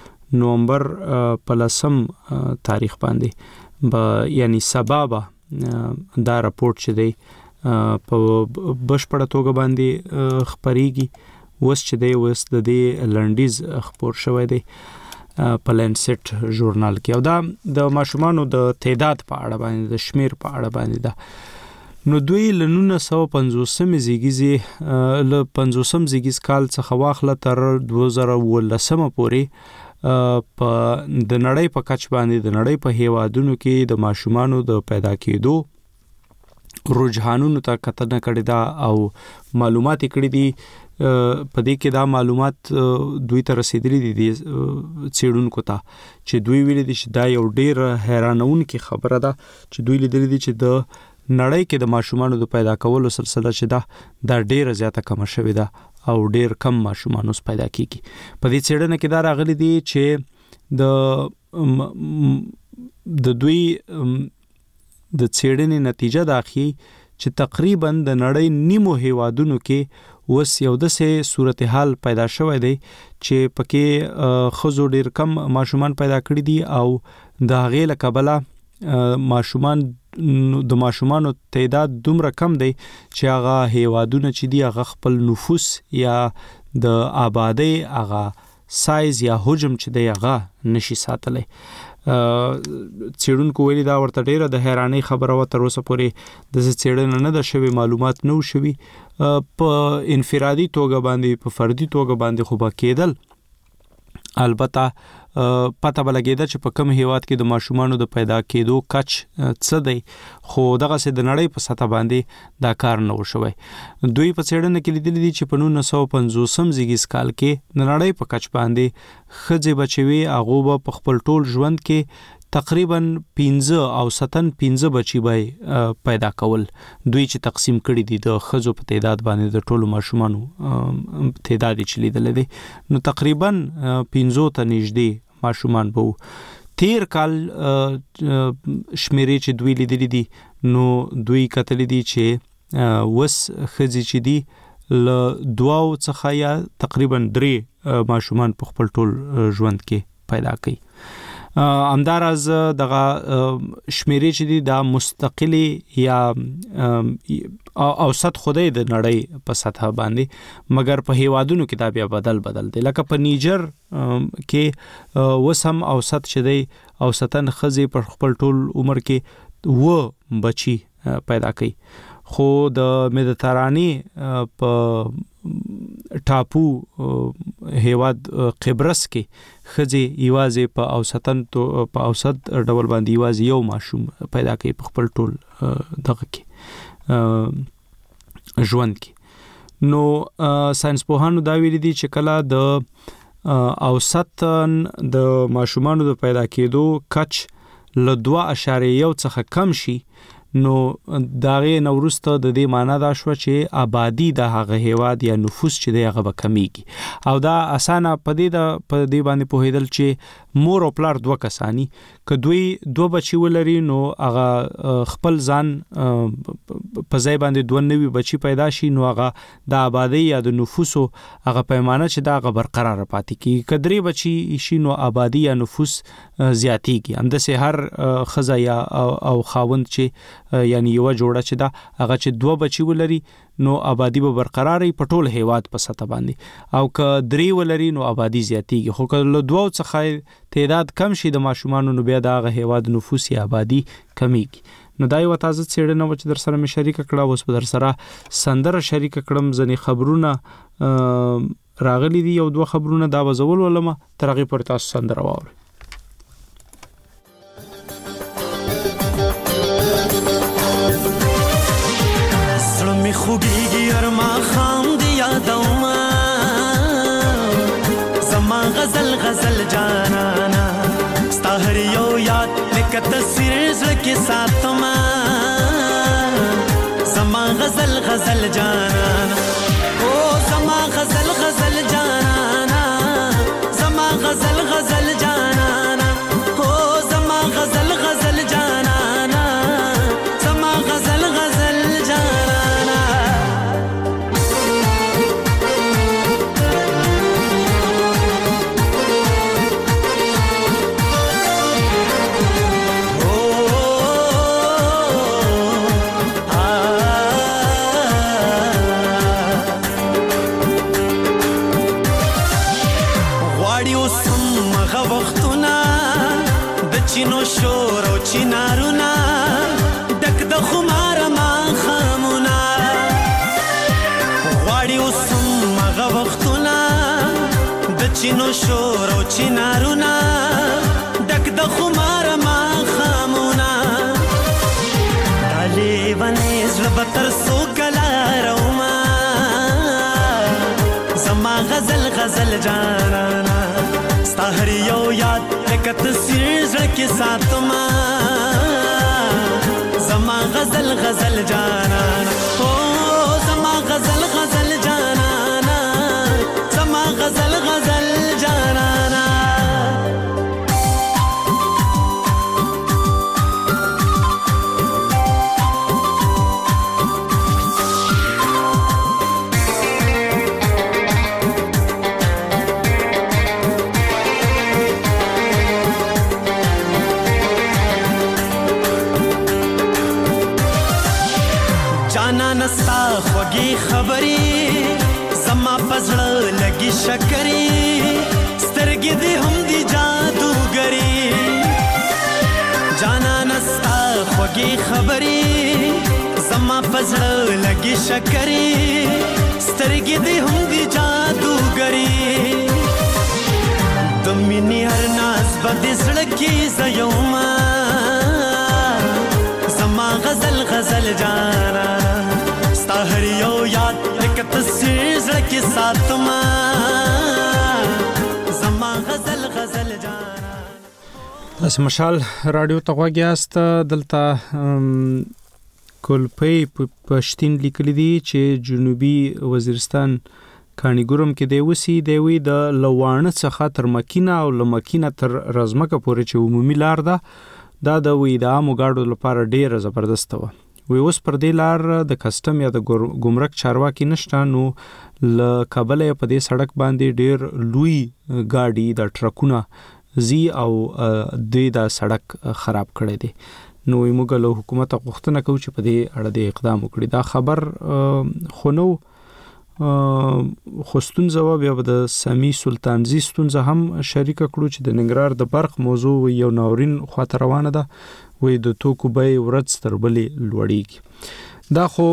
د نومبر په 10 تاریخ باندې یعنی سبا دا راپورټ چې دی په بشپړه توګه باندې خبريږي وس چې دی وس د دې لنډیز خبر شوی دی په لینسټ ژورنال کې او دا د ماشومانو د تعداد په اړه باندې د شمیر په اړه باندې دا نو دوی له 1950 زیږیز کال څخه واخله تر 2019 پورې په د نړۍ په کچ باندې د نړۍ په هیوادونو کې د ماشومانو د پیدا کېدو رجحانونو ته کتنه کړې ده او معلومات کړې دي. په دې کې دا معلومات دوی ته رسیدلي دي څېړونکو ته چې دوی ویلي دي چې دا یو ډېر حیرانونکې خبره ده چې دوی لیدلي دي چې د نړۍ کې د ماشومانو د پیدا کولو سلسله چې دا ډېره زیاته کمه شوې ده او ډېر کم ماشومان اوس پیدا کیږي. په دې څېړنه کې دا راغلي دي چې د دوی د څېړنې نتیجه دا ښيي چې تقریبا د نړۍ نیمو هیوادونو کې اوس یو داسې صورتحال پیدا شوی دی چې پکې ښځو ډېر کم ماشومان پیدا کړي دي او د هغې له کبله د ماشومانو تعداد دومره کم دی چې هغه هیوادونه چې دي هغه خپل نفوس یا د آبادۍ هغه سایز یا حجم چې دی هغه نشي ساتلی. څېړونکو ویلي دا ورته ډېره د حیرانۍ خبره وه، تر اوسه پورې داسې څېړنه نه ده شوې، معلومات نه و شوي. په انفرادي توګه باندې په فردي توګه باندې خو به کېدل، البته پته به لګېده چې په کوم هیواد کې د ماشومانو د پیدا کېدو کچ څه دی، خو دغسې د نړۍ په سطح باندې دا کار نه و شوی. دوی په څېړنه کې لیدلي دي چې په 1950 زیږیز کال کې د نړۍ په کچ باندې ښځې بچې وې، هغو به په خپل ټول ژوند کې تقریبا 15 بچي به پیدا کول. دوی چې تقسیم کړي دي د ښځو په تعداد باندې د ټولو ماشومانو تعداد چې لیدلی دی، نو تقریبا 15 ته نږدې ماشومان به وو. تیر کال شمیرې چې دوی لیدلی دي نو دوی کتلی دي چې وس ښځې چې دي له 2 څخه یا تقریبا 3 ماشومان په خپل ټول ژوند کې پیدا کوي. همداراز دغه شمیرې چې دي دا مستقلی یا اوسط خدای د نړۍ په سطح باندې، مګر په هیوادونو کې دا بیا بدل دی. لکه په نیجر کې اوس هم اوسط چې دی اوسطن ښځې په خپل ټول عمر کې 2 بچي پیدا کوي، خو د مدیترانې په ټاپو هیواد قبرس کې ښځې یوازې په اوسط ډول باندې یوازې 1 ماشوم پیدا کوي په خپل ټول دغه کې ژوند کې. نو ساينسپوهانو دا ویلي دي چې کله د اوسط د ماشومانو د پیدا کېدو کچ له 2.1 څخه کم شي، نو داغه نو وروسته د دې معنی دا شو چې آبادی د هغه هیواد یا نفوس چې دی هغه به کمیږي. او دا اسانه په دې باندې پوهیدل چې مور او پلار 2 کسانی که دوی 2 بچي ولري نو هغه خپل ځان په ځای باندې 2 نوي بچي پیدا شي، نو هغه د آبادی یا د نفوسو هغه پیمانه چې دا هغه برقرار پاتې کیږي. که 3 بچي شي نو آبادی یا نفوس زیاتیږي. همداسې هر ښځه یا او خاوند چې یعنی یو جوړه چې دا هغه چې 2 بچي ولري نو آبادی به برقراري په ټول هیواد په سطح باندې، او که 3 ولري نو آبادی زیاتیږي. خو که له 2 څخه تعداد کم شي د ماشومانو نو بیا د هغه هیواد نفوس یا آبادی کمیږي. نو دا یو تازه څېړنه و چې در سره مې شریک کړه، اوس په در سره سندره شریک کړم. ځنې خبرونه راغلي دي، 1-2 خبرونه دا وزول ولما تر هغه پر تاسو سندره واورئ. خوبیگی ارما خام دیا دوما زما غزل جانانا ستاہر یو یاد لکه تصویر زلکی ساتما زما غزل جانانا او زما غزل جانانا زما غزل جانانا او زما غزل جانانا زما غزل جانانا. چینو شور او چینارونه دک د خمار ما خان چینو شور او چینارونا ډک د خمار ما خامونا دالې ونې زړه به تر څو کله روما زما غزل غزل جانانا ستا هر یو یاد لکه تصویر زړه کې ساتما زما غزل غزل جانانا او زما غزل غزل جانانا زما غزل غزل جانانا نستا خوږی خبرې زما پزړه لګي شکرې سترګې دې هم دي جادوګرې جانا نستا خوږی خبرې زما پزړه لګي شکرې سترګې دې هم دي جادوګرې د مینې هر ناز به دې زړه کې زیوما زما غزل غزل جانا هر یو یاد لکه تصویر زړه کې ساتما زما غزل غزل جانا. تاسو مشال رادیو ته غوږ یاست. دلته کولپی پښتين لیکلي دي چې جنوبي وزیرستان کانیګورم کې دی وسی دی وی د لوانه څخه تر مکینه او لمکینه تر رزمکه پورې چې عمومي لار ده دا د وی د عامو ګاډو لپاره ډیره زبردست و. وی اوس پر دې لار د کسٹم یا د ګمرک چارواکي نشته نو ل کابل په دې سړک باندې ډیر لوی ګاډي د ټرکونه زی او د سړک خراب کړي دي. نو موږ له حکومت غوښتنه کوو چې په دې اړه د اقدام وکړي. دا خبر خونو خوستون جواب یا د سمی سلطانزی ستونزه هم شریک کړو چې د ننګرهار د برق موضوع یو ناورین خاطر روانه ده وې د توکو به ورځ تر بلې لوړیږي. دا خو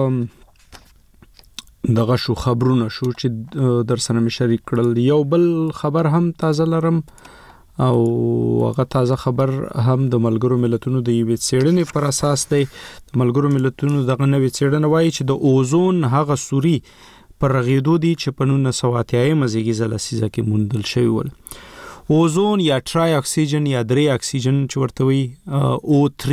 دغه شو خبرونه شو چې در سره مې شریک کړل. یو بل خبر هم تازه لرم او هغه تازه خبر هم د ملګرو ملتونو د یوې څېړنې پر اساس دی. د ملګرو ملتونو دغه نوې څېړنه وایي چې د اوزون هغه سوري پر رغېدو دي چې په 1980 مزيږي لسیزه کې موندل شوی ول. اوزون یا ټرای اکسیجن یا درې اکسیجن چې ورته وي O3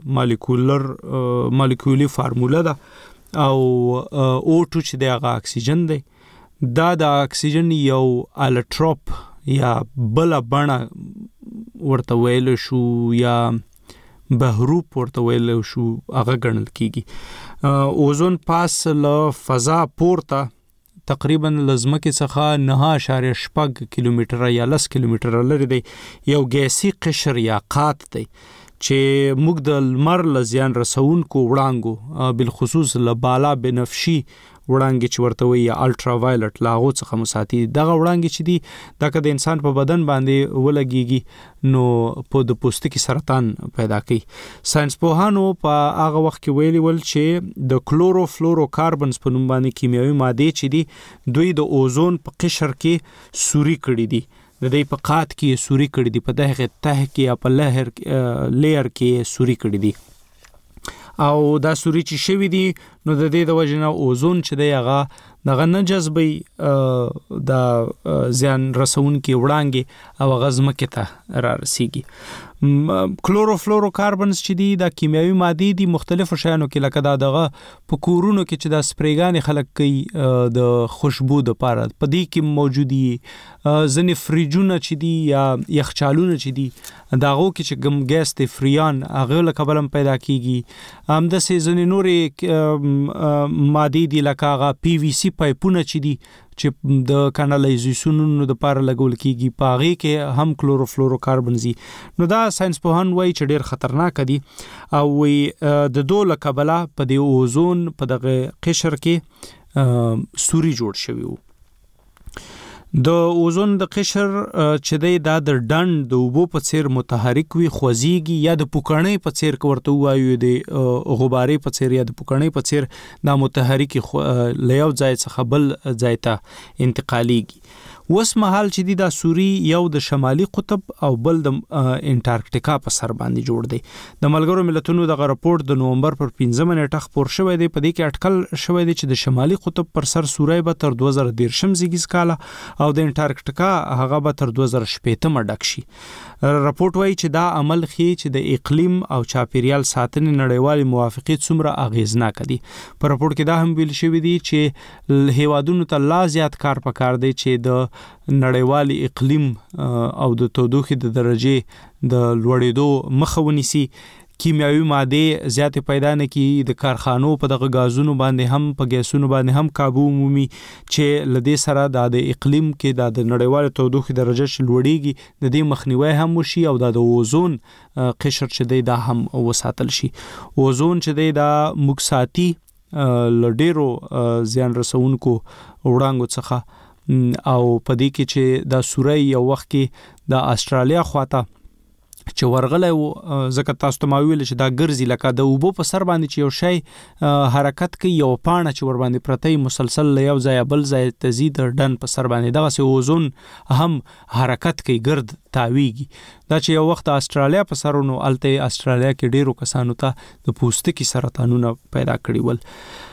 مالیکولي فارموله ده او O2 چې دغه اکسیجن دی دا د اکسیجن یو الټروپ یا بل بڼه ورته ویل شو یا بهروپ ورته ویل شو هغه ګڼل کیږي. اوزون پاس له فضا پورته تقریبا لزمکه څخه 9.8 کیلومتر یا 10 کیلومتر لري دی. یو ګیسي قشر یا قات دی چې موږ د لمر لزیان رسونکو وړانګو بالخصوص لبالا بنفشي وړانګې چې ورته وي یا الټرا وایلټ لاغو څخه مساتی. دغه وړانګې چې دي دا که د انسان په بدن باندې ولګيږي نو په د پوستکي سرطان پیدا کوي. ساينس پوهانو په هغه وخت کې ویلي ول چې د کلورو فلورو کاربنز په نوم باندې کیمیاوي ماده چې دي دوی د اوزون په قشر کې سوري کړي دي. د دې په قات کې سوري کړي دي په دغه ته کې یا په لهر لیر کې سوري کړي دي او دا سوري چې شوی دي نو د دې د وجنه اوزون چې دی هغه دغه نه جذبي د زیان رسون کې وړانګي او غزمکه ته را رسیږي. کلوروفلورو کاربنز چې دي د کیمیاوي ماده دي مختلفو شیانو کې لکه دا دغه په کورونو کې چې د سپریګان خلک کوي د خوشبو د پاره په دې کې موجودي ځنې فریجونه چې دي یا یخچالونه چې دي داغو کې چې ګم ګیس ته فریان هغه له کبلم پیدا کیږي. هم د سیزن نورې ماده دي لکه هغه پی وی سی پایپونه چې دي چې د کانالایزیشنونو د پاره لګول کیږي پاغي کې هم کلوروفلورو کاربنزي. نو دا ساينس پوهان وایي چې ډیر خطرناک دي او وي د دوله کبله په د اوزون په دغه قشر کې سوري جوړ شوی وو. د اوزون د قشر چې دی دا د ډند د اوبو په څیر متحرک وي خوځيږي یا د پوکړنۍ په څیر ورته وایو د غبارې په څیر یا د پوکړنۍ په څیر د متحرک لیاو ځای څخه بل ځای ته انتقاليږي. وس مهال چې دی دا سوري یو د شمالي قطب او بل د انټارکټیکا په سر باندې جوړ دی. د ملګرو ملتونو د راپورټ د نومبر پر 15 نیټه خبر شوی دی. په دې کې اټکل شوی دی چې د شمالي قطب پر سر سوري به تر 2013 زیږیز کاله او د انټارکټیکا هغه به تر 2018 ډک شي. راپورټ وایي چې دا عمل خي چې د اقلیم او چاپیریال ساتنې نړیوالې موافقت څومره اغیزناک دي. په راپورټ کې دا هم ویل شوی دی چې هیوادونو ته لا زیات کار پکار دی چې د نړیوالي اقلیم او د تودوخې د درجه د لوړېدو مخه ونیسي. کیمیاوي ماده زیات پیدا نه کی د کارخانو په دغه غازونو باندې هم په ګیسونو باندې هم قابو مومي چې لدې سره د اقلیم کې د نړیوال تودوخې درجه لوړیږي د دې مخنیوي هم وشي او د اوزون قشر چې دی دا هم وساتل شي. اوزون چې دی دا مکساتی لډیرو زیان رسونکو وړانګو څخه او په دې کې چې د سوري یو وخت کې د استرالیا خواته چې ورغله زکه تاسو ته ویل چې دا ګرځي لکه د اوبو په سر باندې چې یو شی حرکت کوي یو پاڼه چې ور باندې پرته مسلسل یو ځای بل ځای تزيد ډن په سر باندې دغه سه اوزون هم حرکت کوي ګرد تاویږي. دا چې یو وخت استرالیا په سرونو الته استرالیا کې ډیرو کسانو ته د پوستکي سرطانونه پیدا کړي ول.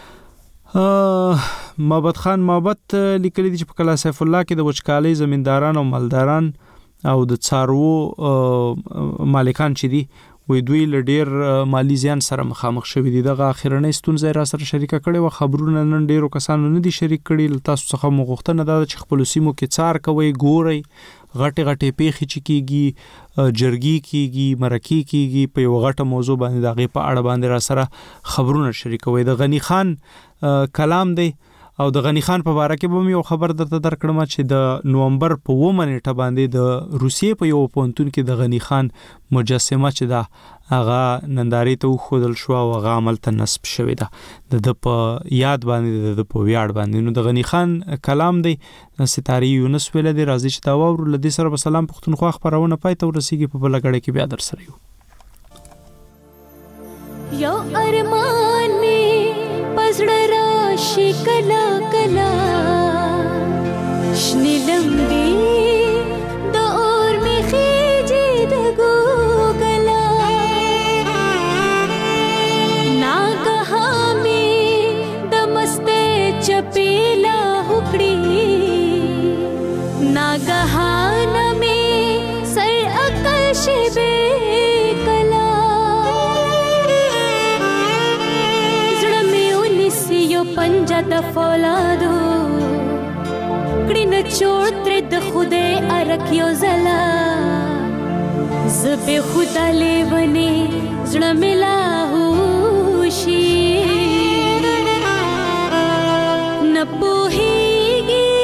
محمد خان محمد لیکلي دي چې په کلا سیف الله کې د وچکالۍ زمینداران او مالداران او د څاروو مالکان چې دي وې دوی لډیر مالی زیان سره مخامخ شوي دي. دغه اخیرنۍ ستونزې را سره شریکه کړي و. خبرونه نن ډیرو کسانو نه دي شریک کړي. تاسو څخه مغوښتنه ده چې خپل سیمو کې څار کوي ګوري غټي غټي پیخي چې کیږي جرګي کیږي مرکی کیږي په یو غټه موضوع باندې دغه په اړه باندې را سره خبرونه شریکوي. د غنی خان کلام دی او د غنی خان په اړه کې به یو خبر درته درکړم چې د نومبر په 9 نیټه باندې د روسیې په یو پونتون کې د غنی خان مجسمه چې دا هغه ننداري ته خودل شو او هغه عمل ته نصب شوی ده د په یاد باندې د په ویاړ باندې. نو د غنی خان کلام دی ستاري یونس ویل دی راځي چې دا وور لدی سره په سلام پښتونخوا خبرونه پای ته ورسیږي په بلګړې کې بیا در سره یو ارمان می پزړه راشي کلا کلا شنی لمبي د اور می خېجې د ګوګلا ناګه می د مسته چپیلا هکړي ناګه می سر عقل شبه پنجا د فولادو کړي نه چوتره د خوده ارک یو زلا زبه خدا لیونی زړه ملا هوشي نه پوهیږي